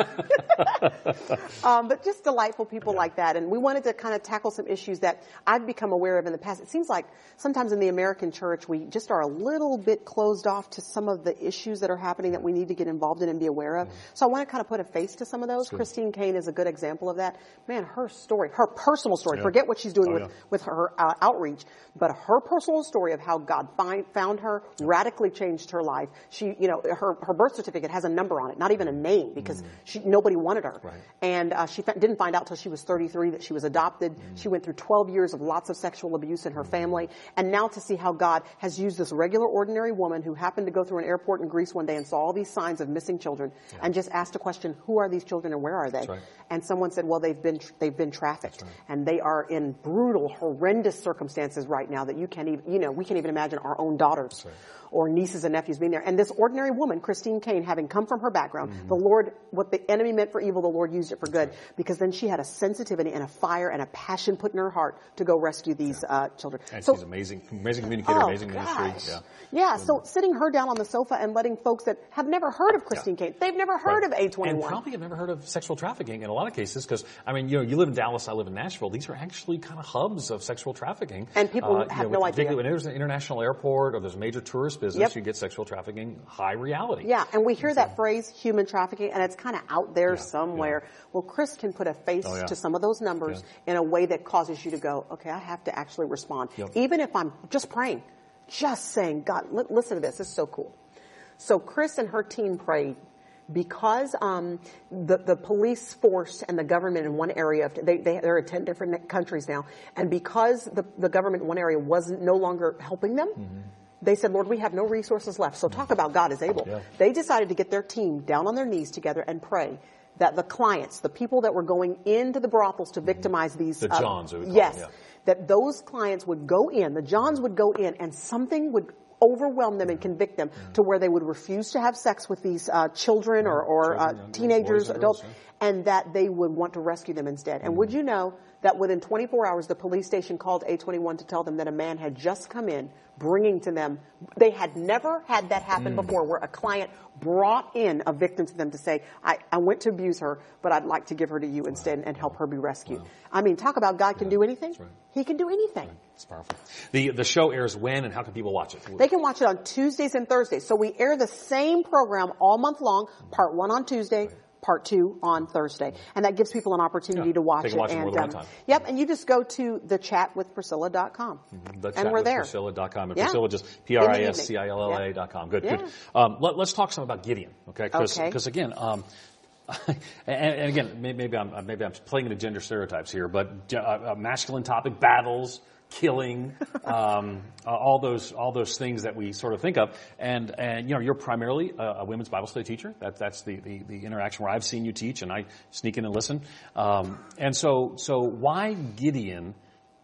um, but just delightful people yeah. like that. And we wanted to kind of tackle some issues that I've become aware of in the past. It seems like sometimes in the American church, we just are a little bit closed off to some of the issues that are happening that we need to get involved in and be aware of. Mm-hmm. So I want to kind of put a face to some of those. Christine Caine is a good example of that. Man, her story, her personal story, yeah. forget what she's doing oh, with, yeah. with her uh, outreach, but her personal story of how God find, found her, yeah. radically changed her life. She, you know, her, her birth certificate has a number on it, not even a name, because mm. she, nobody wanted her. Right. And uh, she f- didn't find out till she was thirty-three that she was adopted. Mm. She went through twelve years of lots of sexual abuse in her mm. family. And now to see how God has used this regular, ordinary woman who happened to go through an airport in Greece one day and saw all these signs of missing children yeah. and just asked a question, who are these children and where are they? Right. And someone said, well, they've been, they've been trafficked. Right. And they are in brutal, horrendous circumstances right now that you can't even, you know, we can't even imagine our own daughters right. or nieces and nephews being there. And this ordinary woman, Christine Caine, having come from her background, mm-hmm. the Lord, what the enemy meant for evil, the Lord used it for good, because then she had a sensitivity and a fire and a passion put in her heart to go rescue these yeah. uh, children. And so, she's amazing, amazing communicator, oh, amazing gosh. ministry. Yeah. Yeah, so sitting her down on the sofa and letting folks that have never heard of Christine yeah. Caine, they've never heard right. of A twenty-one. And probably have never heard of sexual trafficking in a lot of cases, because, I mean, you know, you live in Dallas, I live in Nashville. These are actually kind of hubs of sexual trafficking. And people uh, have you know, no idea. Particularly when there's an international airport or there's a major tourist business, yep. you get sexual trafficking high reality. Yeah, and we hear and that so, phrase, human trafficking, and it's kind of out there yeah, somewhere. Yeah. Well, Chris can put a face oh, yeah. to some of those numbers yeah. in a way that causes you to go, okay, I have to actually respond. Yep. Even if I'm just praying, just saying, God, li- listen to this. This is so cool. So Chris and her team prayed because um, the, the police force and the government in one area, they, they, they're in ten different countries now, and because the, the government in one area wasn't no longer helping them, mm-hmm. they said, Lord, we have no resources left. So talk about God is able. Yeah. They decided to get their team down on their knees together and pray that the clients, the people that were going into the brothels to victimize these... The Johns, uh, yes, yeah. that those clients would go in, the Johns would go in, and something would overwhelm them and convict them yeah. to where they would refuse to have sex with these uh, children or, or children, uh, teenagers, and adults, girls, yeah. and that they would want to rescue them instead. And mm-hmm. would you know that within twenty-four hours, the police station called A twenty-one to tell them that a man had just come in, bringing to them, they had never had that happen mm. before, where a client brought in a victim to them to say, I, I went to abuse her, but I'd like to give her to you wow. instead and help her be rescued. Wow. I mean, talk about God can yeah, do anything. Right. He can do anything. Right. It's powerful. The the show airs when and how can people watch it? They can watch it on Tuesdays and Thursdays. So we air the same program all month long, part one on Tuesday, right. part two on Thursday. And that gives people an opportunity yeah, to watch they can it. Watch it and, more than um, one time. Yep, and you just go to the chat with Priscilla dot com. Mm-hmm. The and we're there. Priscilla dot com. And yeah. Priscilla just P R I S C I L L A dot com. Good, yeah. good. Um, let, let's talk some about Gideon, okay? Because okay. again, um, and, and again, maybe I'm maybe I'm playing into gender stereotypes here, but a, a masculine topic, battles, killing, um, uh, all those all those things that we sort of think of, and and you know you're primarily a, a women's Bible study teacher. That that's the, the the interaction where I've seen you teach, and I sneak in and listen. Um, and so so why Gideon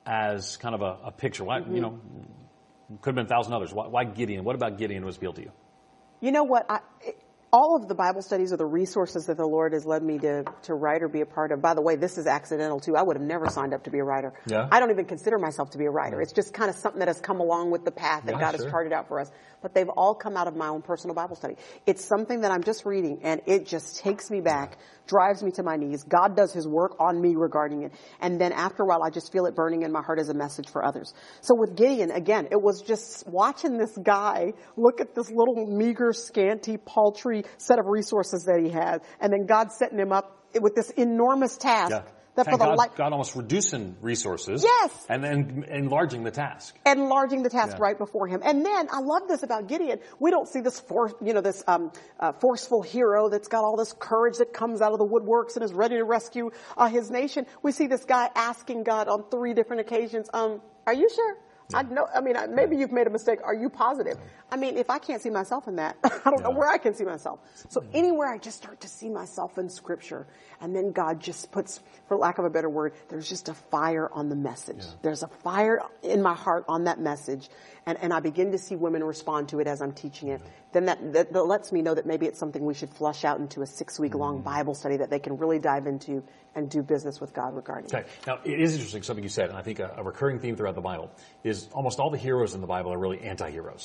as kind of a, a picture? Why mm-hmm. you know could have been a thousand others. Why, why Gideon? What about Gideon was appealed to you? You know what? I, all of the Bible studies are the resources that the Lord has led me to, to write or be a part of. By the way, this is accidental too. I would have never signed up to be a writer. Yeah. I don't even consider myself to be a writer. Yeah. It's just kind of something that has come along with the path that yeah, God sure. has charted out for us. But they've all come out of my own personal Bible study. It's something that I'm just reading, and it just takes me back, drives me to my knees. God does his work on me regarding it. And then after a while, I just feel it burning in my heart as a message for others. So with Gideon, again, it was just watching this guy look at this little meager, scanty, paltry set of resources that he had, and then God setting him up with this enormous task. Yeah. That for the God, life, God almost reducing resources. Yes. And then enlarging the task. Enlarging the task yeah. right before him. And then I love this about Gideon. We don't see this for, you know, this um, uh, forceful hero that's got all this courage that comes out of the woodworks and is ready to rescue uh, his nation. We see this guy asking God on three different occasions, um, are you sure? I know, I mean, maybe you've made a mistake. Are you positive? I mean, if I can't see myself in that, I don't know where I can see myself. So anywhere I just start to see myself in Scripture, and then God just puts, for lack of a better word, there's just a fire on the message. Yeah. There's a fire in my heart on that message, and, and I begin to see women respond to it as I'm teaching it. Yeah. Then that, that, that lets me know that maybe it's something we should flush out into a six-week-long mm-hmm. Bible study that they can really dive into and do business with God regarding okay. it. Now, it is interesting, something you said, and I think a, a recurring theme throughout the Bible is almost all the heroes in the Bible are really anti-heroes.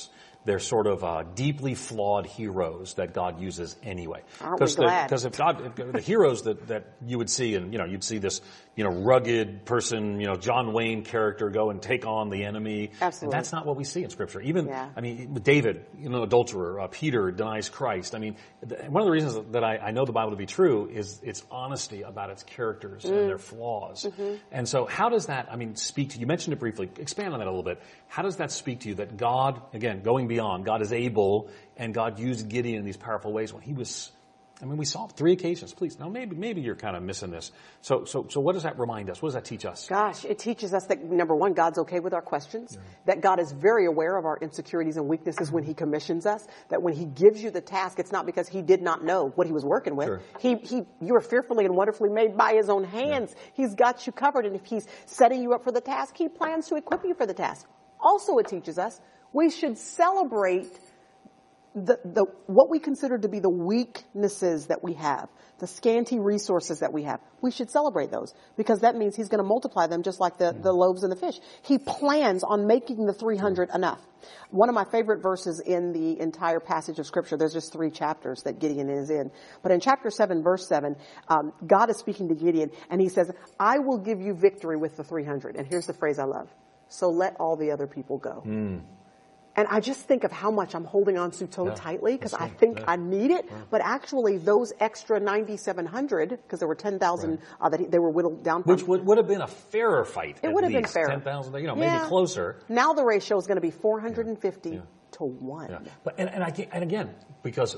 they're sort of uh, deeply flawed heroes that God uses anyway. Aren't we glad? Because if God, if the heroes that, that you would see, and you know, you'd see this, you know, rugged person, you know, John Wayne character go and take on the enemy. Absolutely. And that's not what we see in Scripture. Even, Yeah. I mean, with David, you know, adulterer, uh, Peter denies Christ. I mean, th- one of the reasons that I, I know the Bible to be true is its honesty about its characters Mm. and their flaws. Mm-hmm. And so, how does that, I mean, speak to you? You mentioned it briefly. Expand on that a little bit. How does that speak to you that God, again, going beyond, God is able, and God used Gideon in these powerful ways when he was, I mean, we saw three occasions. Please, now maybe maybe you're kind of missing this. So so so what does that remind us? What does that teach us? Gosh, it teaches us that, number one, God's okay with our questions, that God is very aware of our insecurities and weaknesses when he commissions us, that when he gives you the task, it's not because he did not know what he was working with. Sure. He, he, you are fearfully and wonderfully made by his own hands. Yeah. He's got you covered, and if he's setting you up for the task, he plans to equip you for the task. Also, it teaches us we should celebrate The, the, what we consider to be the weaknesses that we have, the scanty resources that we have. We should celebrate those because that means he's going to multiply them just like the, the loaves and the fish. He plans on making the three hundred enough. One of my favorite verses in the entire passage of Scripture, there's just three chapters that Gideon is in. But in chapter seven, verse seven, um, God is speaking to Gideon and he says, I will give you victory with the three hundred. And here's the phrase I love. So let all the other people go. Mm. And I just think of how much I'm holding on to so yeah, tightly because I think yeah. I need it. Yeah. But actually, those extra ninety-seven hundred, because there were ten thousand right. uh, that he, they were whittled down from. Which would, would have been a fairer fight. It would have been fairer. ten thousand, you know, yeah. maybe closer. Now the ratio is going to be four hundred fifty yeah. Yeah. to one. Yeah. But and, and, I, and again, because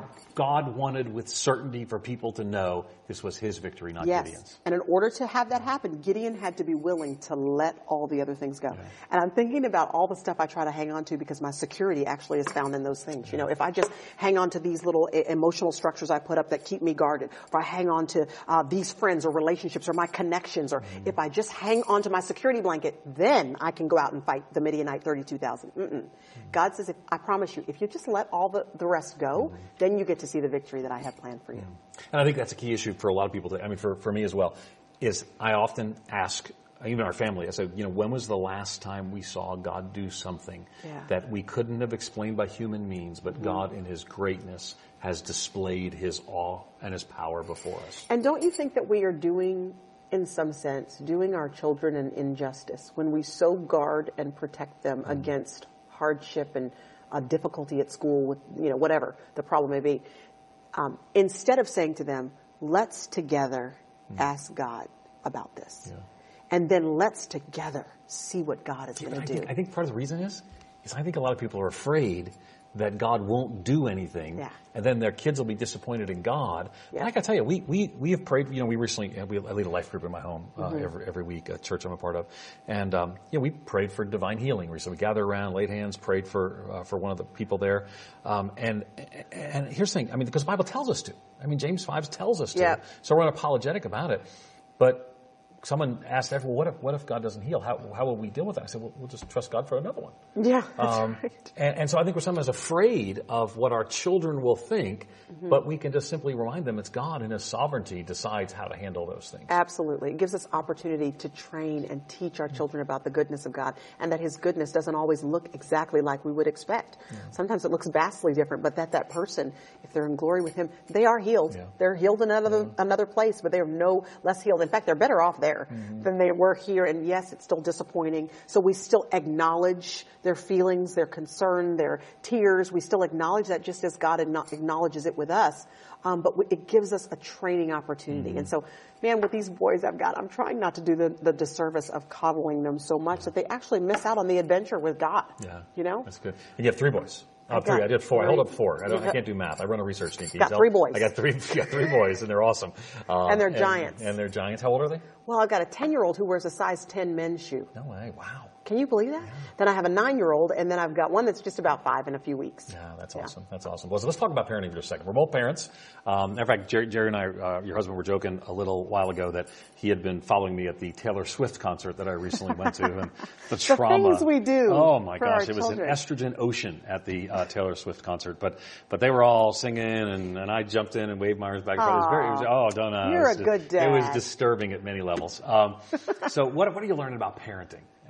God wanted with certainty for people to know this was his victory, not yes. Gideon's. And in order to have that happen, Gideon had to be willing to let all the other things go. Yeah. And I'm thinking about all the stuff I try to hang on to because my security actually is found in those things. Yeah. You know, if I just hang on to these little emotional structures I put up that keep me guarded, or I hang on to uh, these friends or relationships or my connections, or mm-hmm. if I just hang on to my security blanket, then I can go out and fight the Midianite thirty-two thousand. Mm-mm. Mm-hmm. God says, if, I promise you, if you just let all the, the rest go, mm-hmm. then you get to see the victory that I have planned for you. Mm-hmm. And I think that's a key issue for a lot of people. To, I mean, for, for me as well, is I often ask, even our family, I said, you know, when was the last time we saw God do something yeah. that we couldn't have explained by human means, but mm-hmm. God in his greatness has displayed his awe and his power before us? And don't you think that we are doing, in some sense, doing our children an injustice when we so guard and protect them mm-hmm. against hardship and uh, difficulty at school with, you know, whatever the problem may be, um, instead of saying to them, let's together mm. ask God about this. Yeah. And then let's together see what God is going to do. Think, I think part of the reason is, is I think a lot of people are afraid that God won't do anything. Yeah. And then their kids will be disappointed in God. Yeah. And I got to tell you, we, we, we have prayed, you know, we recently, we, I lead a life group in my home, uh, mm-hmm. every, every week, a church I'm a part of. And, um, you know, we prayed for divine healing recently. We gathered around, laid hands, prayed for, uh, for one of the people there. Um, and, and here's the thing, I mean, because the Bible tells us to. I mean, James five tells us to. Yeah. So we're unapologetic about it. But someone asked, well, what if, what if God doesn't heal? How, how will we deal with that? I said, well, we'll just trust God for another one. Yeah, that's um, right. And, and so I think we're sometimes afraid of what our children will think, mm-hmm. but we can just simply remind them it's God in his sovereignty decides how to handle those things. Absolutely. It gives us opportunity to train and teach our children about the goodness of God, and that his goodness doesn't always look exactly like we would expect. Yeah. Sometimes it looks vastly different, but that that person, if they're in glory with him, they are healed. Yeah. They're healed in another, yeah. another place, but they are no less healed. In fact, they're better off there. Mm-hmm. than they were here. And yes, it's still disappointing. So we still acknowledge their feelings, their concern, their tears. We still acknowledge that just as God acknowledges it with us. Um, but it gives us a training opportunity. Mm-hmm. And so, man, with these boys I've got, I'm trying not to do the, the disservice of coddling them so much that they actually miss out on the adventure with God. Yeah. You know? That's good. And you have three boys. Oh, three. I did four. I held up four. I, don't, I can't do math. I run a research team. Got three boys. I got three. Got three boys, and they're awesome. Um, and they're giants. And, and they're giants. How old are they? Well, I've got a ten-year-old who wears a size ten men's shoe. No way. Wow. Can you believe that? Yeah. Then I have a nine-year-old, and then I've got one that's just about five in a few weeks. Yeah, that's awesome. Yeah. That's awesome. Well, so let's talk about parenting for just a second. We're both parents. Um, in fact, Jerry, Jerry and I, uh, your husband, were joking a little while ago that he had been following me at the Taylor Swift concert that I recently went to, and the trauma. The things we do. Oh my for gosh, our it was children. an estrogen ocean at the uh, Taylor Swift concert. But but they were all singing, and, and I jumped in and waved my arms back. It was very. It was, oh, don't know. You're it was a good just, dad. It was disturbing at many levels. Um, so what what are you learning about parenting?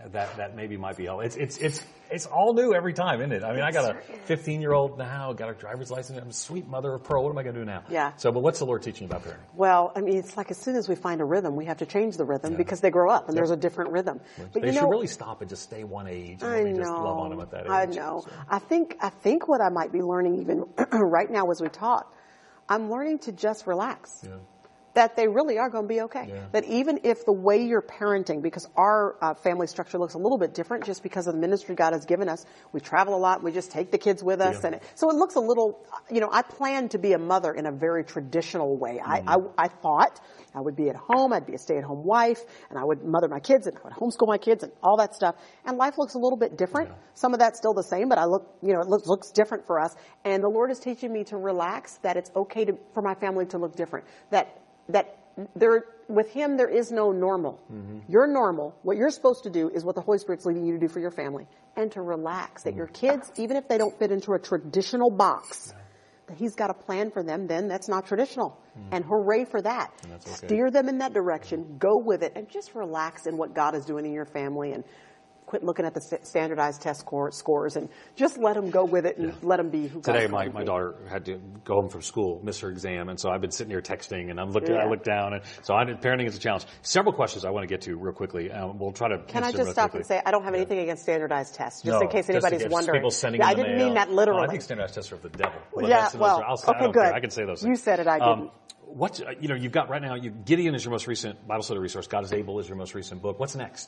that, that maybe might be helpful. It's, it's, it's, it's all new every time, isn't it? I mean, I got a fifteen year old now, got a driver's license. I'm a sweet mother of pearl. What am I going to do now? Yeah. So, but what's the Lord teaching about parenting? Well, I mean, it's like as soon as we find a rhythm, we have to change the rhythm yeah. because they grow up and yep. there's a different rhythm. But they you should know, really stop and just stay one age and I know, just love on them at that age. I know. So. I think, I think what I might be learning even right now as we talk, I'm learning to just relax. Yeah. That they really are going to be okay. Yeah. That even if the way you're parenting, because our uh, family structure looks a little bit different just because of the ministry God has given us. We travel a lot. We just take the kids with us. Yeah. And it, so it looks a little, you know, I planned to be a mother in a very traditional way. Mm-hmm. I, I, I thought I would be at home. I'd be a stay-at-home wife and I would mother my kids and I would homeschool my kids and all that stuff. And life looks a little bit different. Yeah. Some of that's still the same, but I look, you know, it looks, looks different for us. And the Lord is teaching me to relax, that it's okay to, for my family to look different. That, that, There, with him, there is no normal. Mm-hmm. You're normal. What you're supposed to do is what the Holy Spirit's leading you to do for your family, and to relax. That mm-hmm. your kids, even if they don't fit into a traditional box, yeah. that he's got a plan for them, then that's not traditional. Mm-hmm. And hooray for that. Okay. Steer them in that direction. Mm-hmm. Go with it, and just relax in what God is doing in your family, and quit looking at the standardized test score, scores and just let them go with it and yeah. let them be who Today, God's my, my be. daughter had to go home from school, miss her exam, and so I've been sitting here texting, and I'm looking, yeah. I look down, and so I did, parenting is a challenge. Several questions I want to get to real quickly. Um, we'll try to. Can I just stop quickly. and say I don't have anything yeah. against standardized tests, just no, in case anybody's just wondering. People sending yeah, I in the didn't mail. mean that literally. Oh, I think standardized tests are the devil. Well, yeah, that's, well, I'll, okay, I good. Care. I can say those things. You said it, I didn't. Um, what you know, you've got right now. You, Gideon is your most recent Bible study resource. God is Able is your most recent book. What's next?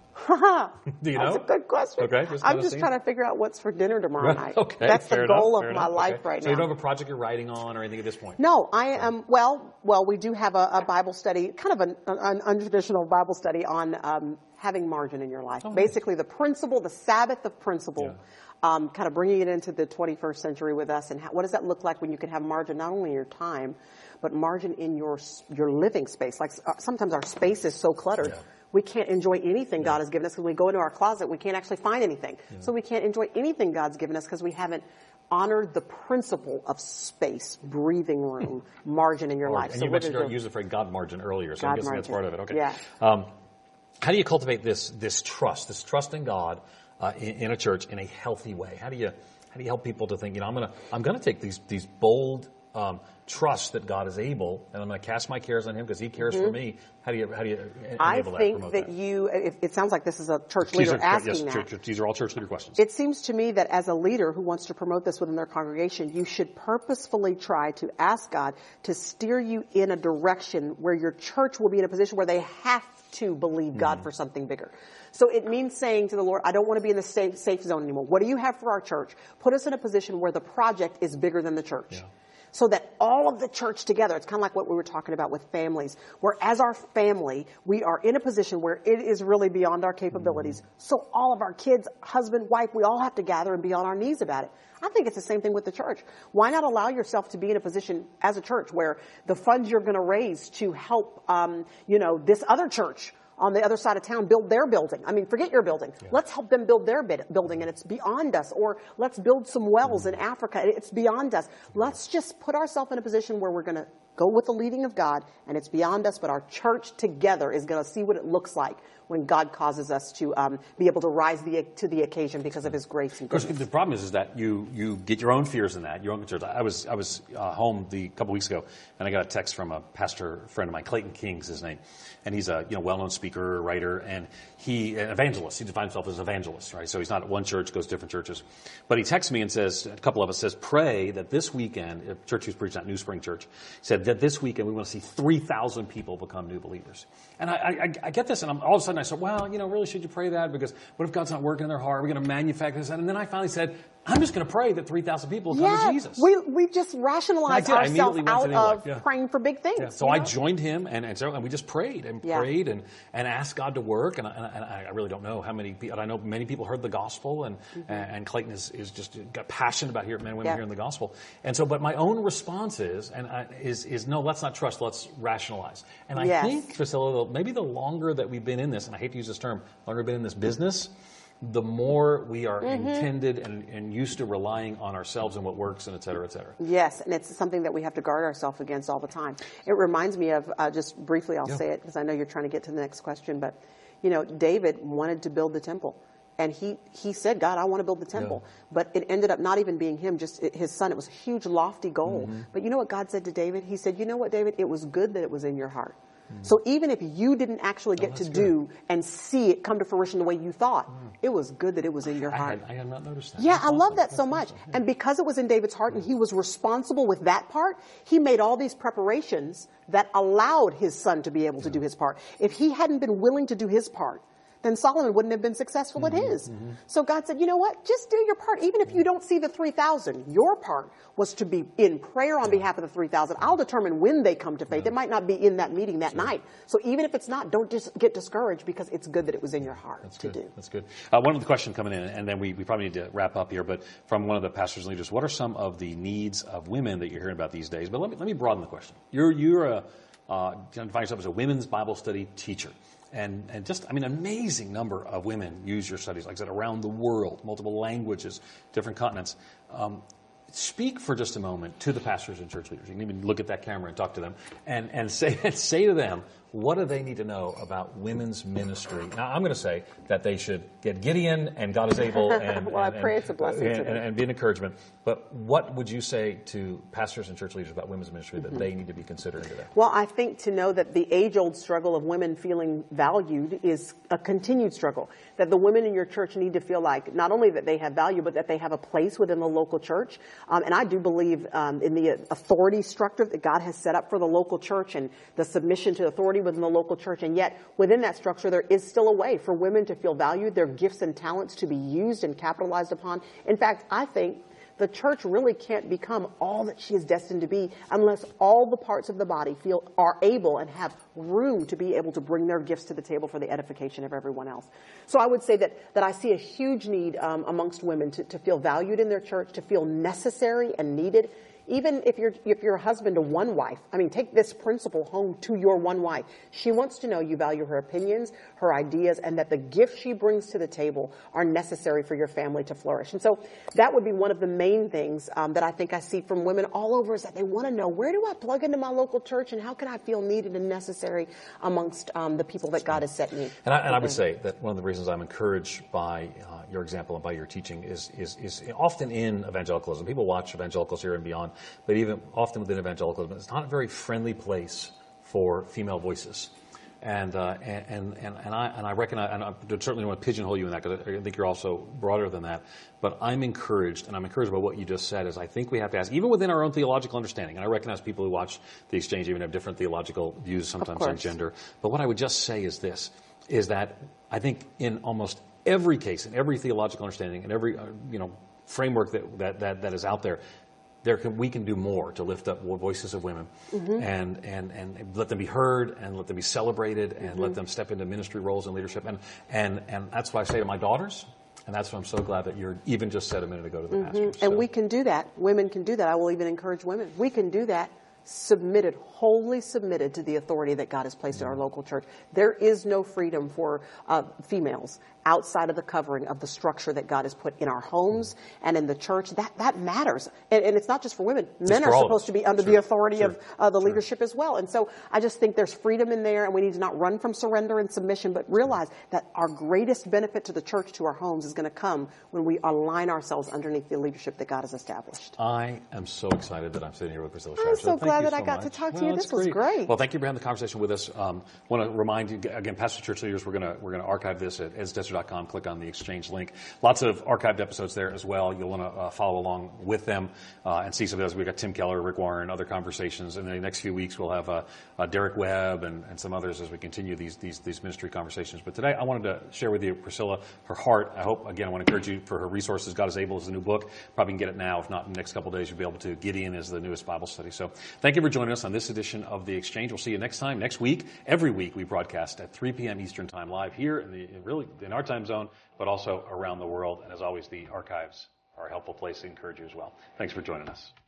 Do you know? That's a good question. Okay, just I'm just trying to figure out what's for dinner tomorrow night. Okay, that's the goal enough, of my enough. life okay. right so now. So you don't have a project you're writing on or anything at this point? No, I am. Well, well, we do have a, a Bible study, kind of an, an untraditional Bible study on um, having margin in your life. Oh, Basically, nice. the principle, the Sabbath of principle. Yeah. Um, kind of bringing it into the twenty-first century with us, and how, what does that look like when you can have margin not only in your time, but margin in your your living space? Like uh, sometimes our space is so cluttered, yeah. we can't enjoy anything yeah. God has given us. When we go into our closet, we can't actually find anything. Yeah. So we can't enjoy anything God's given us because we haven't honored the principle of space, breathing room, margin in your margin. life. And so you mentioned you used the phrase God margin earlier, so God I'm guessing margin. that's part of it. Okay. Yeah. Um, how do you cultivate this this trust, this trust in God uh, in, in a church in a healthy way? How do you how do you help people to think, you know, I'm gonna I'm gonna take these these bold um, trust that God is able, and I'm going to cast my cares on Him because He cares mm-hmm. for me. How do you how do you enable I that? I think that, that you. It, it sounds like this is a church these leader are, asking yes, that. Church, these are all church leader questions. It seems to me that as a leader who wants to promote this within their congregation, you should purposefully try to ask God to steer you in a direction where your church will be in a position where they have to believe God mm-hmm. for something bigger. So it means saying to the Lord, I don't want to be in the safe, safe zone anymore. What do you have for our church? Put us in a position where the project is bigger than the church. Yeah. So that all of the church together, it's kind of like what we were talking about with families, where as our family, we are in a position where it is really beyond our capabilities. Mm-hmm. So all of our kids, husband, wife, we all have to gather and be on our knees about it. I think it's the same thing with the church. Why not allow yourself to be in a position as a church where the funds you're going to raise to help, um, you know, this other church on the other side of town build their building. I mean, forget your building. Yeah. Let's help them build their building, and it's beyond us. Or let's build some wells mm-hmm. in Africa. It's beyond us. Let's just put ourselves in a position where we're going to go with the leading of God, and it's beyond us, but our church together is going to see what it looks like when God causes us to um, be able to rise the, to the occasion because of His grace and goodness. Of course, the problem is, is that you, you get your own fears in that, your own concerns. I was, I was uh, home the couple weeks ago, and I got a text from a pastor friend of mine, Clayton King's his name, and he's a you know well-known speaker, writer, and he an evangelist. He defines himself as an evangelist, right? So he's not at one church, goes to different churches. But he texts me and says, a couple of us says, pray that this weekend, a church he's preaching at, New Spring Church, said that this weekend we want to see three thousand people become new believers. And I, I, I get this, and I'm, all of a sudden I said, well, you know, really, should you pray that? Because what if God's not working in their heart? We're going to manufacture this. And then I finally said, I'm just going to pray that three thousand people will come yeah, to Jesus. We, we just rationalized ourselves out of yeah. praying for big things. Yeah. So I know? joined him, and, and, so, and we just prayed and yeah. prayed and, and asked God to work. And I, and I really don't know how many people, I know many people heard the gospel, and, mm-hmm. and Clayton is, is just got passionate about hearing men and women yeah. hearing the gospel. And so, but my own response is, and I, is, is no, let's not trust, let's rationalize. And I yes. think, Priscilla, maybe the longer that we've been in this, and I hate to use this term, longer we've been in this business, the more we are mm-hmm. intended and, and used to relying on ourselves and what works and et cetera, et cetera. Yes, and it's something that we have to guard ourselves against all the time. It reminds me of, uh, just briefly, I'll yeah. say it because I know you're trying to get to the next question, but, you know, David wanted to build the temple. And he, he said, God, I want to build the temple. Yeah. But it ended up not even being him, just his son. It was a huge, lofty goal. Mm-hmm. But you know what God said to David? He said, you know what, David? It was good that it was in your heart. So even if you didn't actually get oh, to good. do and see it come to fruition the way you thought, mm. it was good that it was in your heart. I had, I had not noticed that. Yeah, that's I awesome. love that that's so much. Awesome. Yeah. And because it was in David's heart and he was responsible with that part, he made all these preparations that allowed his son to be able to yeah. do his part. If he hadn't been willing to do his part, then Solomon wouldn't have been successful mm-hmm, at his. Mm-hmm. So God said, you know what? Just do your part. Even if you don't see the three thousand, your part was to be in prayer on behalf of the three thousand. I'll determine when they come to faith. Yeah. It might not be in that meeting that sure. night. So even if it's not, don't just get discouraged because it's good that it was in your heart That's to good. do. That's good. Uh, one of the questions coming in, and then we, we probably need to wrap up here, but from one of the pastors and leaders, what are some of the needs of women that you're hearing about these days? But let me, let me broaden the question. You're, you're a, uh, you find yourself as a women's Bible study teacher. And, and just, I mean, an amazing number of women use your studies, like I said, around the world, multiple languages, different continents. Um, speak for just a moment to the pastors and church leaders. You can even look at that camera and talk to them and, and say, and say to them, what do they need to know about women's ministry? Now, I'm going to say that they should get Gideon and God is able and, well, and, I pray and, it's a blessing and, to them. and, and be an encouragement. But what would you say to pastors and church leaders about women's ministry that mm-hmm. they need to be considering today? Well, I think to know that the age-old struggle of women feeling valued is a continued struggle. That the women in your church need to feel like not only that they have value, but that they have a place within the local church. Um, and I do believe um, in the authority structure that God has set up for the local church and the submission to authority within the local church. And yet, within that structure, there is still a way for women to feel valued, their gifts and talents to be used and capitalized upon. In fact, I think the church really can't become all that she is destined to be unless all the parts of the body feel are able and have room to be able to bring their gifts to the table for the edification of everyone else. So I would say that, that I see a huge need um, amongst women to, to feel valued in their church, to feel necessary and needed. Even if you're, if you're a husband to one wife, I mean, take this principle home to your one wife. She wants to know you value her opinions, her ideas, and that the gifts she brings to the table are necessary for your family to flourish. And so that would be one of the main things um, that I think I see from women all over is that they want to know, where do I plug into my local church and how can I feel needed and necessary amongst um, the people that God has set me? And I, and I would say that one of the reasons I'm encouraged by uh, your example and by your teaching is, is, is often in evangelicalism. People watch evangelicals here and beyond. But even often within evangelicalism, it's not a very friendly place for female voices. And, uh, and, and, and I, and I recognize, and I certainly don't want to pigeonhole you in that because I think you're also broader than that. But I'm encouraged, and I'm encouraged by what you just said, is I think we have to ask, even within our own theological understanding, and I recognize people who watch the exchange even have different theological views sometimes on gender. But what I would just say is this, is that I think in almost every case, in every theological understanding, in every, uh, you know, framework that, that, that, that is out there, There can, we can do more to lift up voices of women mm-hmm. and, and, and let them be heard and let them be celebrated and mm-hmm. let them step into ministry roles and leadership. And, and, and that's what I say to my daughters. And that's what I'm so glad that you're even just said a minute ago to the mm-hmm. pastors. And so. we can do that. Women can do that. I will even encourage women. We can do that. Submitted, wholly submitted to the authority that God has placed mm-hmm. in our local church. There is no freedom for uh, females outside of the covering of the structure that God has put in our homes mm-hmm. and in the church. That that matters. And, and it's not just for women. It's Men for are supposed to be under sure. the authority sure. of uh, the sure. leadership as well. And so I just think there's freedom in there, and we need to not run from surrender and submission, but realize that our greatest benefit to the church, to our homes, is going to come when we align ourselves underneath the leadership that God has established. I am so excited that I'm sitting here with Priscilla Shirer. I'm so, so glad that so I got much. to talk to well, you. This great. was great. Well, thank you for having the conversation with us. Um, want to remind you again, Pastor Church Leaders, we're going to we're going to archive this at eds desert dot com. Click on the exchange link. Lots of archived episodes there as well. You'll want to uh, follow along with them uh, and see some of those. We've got Tim Keller, Rick Warren, other conversations. And in the next few weeks, we'll have uh, uh, Derek Webb and, and some others as we continue these, these these ministry conversations. But today, I wanted to share with you Priscilla, her heart. I hope, again, I want to encourage you for her resources. God is Able is the new book. Probably can get it now. If not, in the next couple of days, you'll be able to. Gideon is the newest Bible study. So thank you for joining us on this edition of The Exchange. We'll see you next time, next week. Every week, we broadcast at three p.m. Eastern Time live here in the really in our time zone, but also around the world. And as always, the archives are a helpful place to encourage you as well. Thanks for joining us.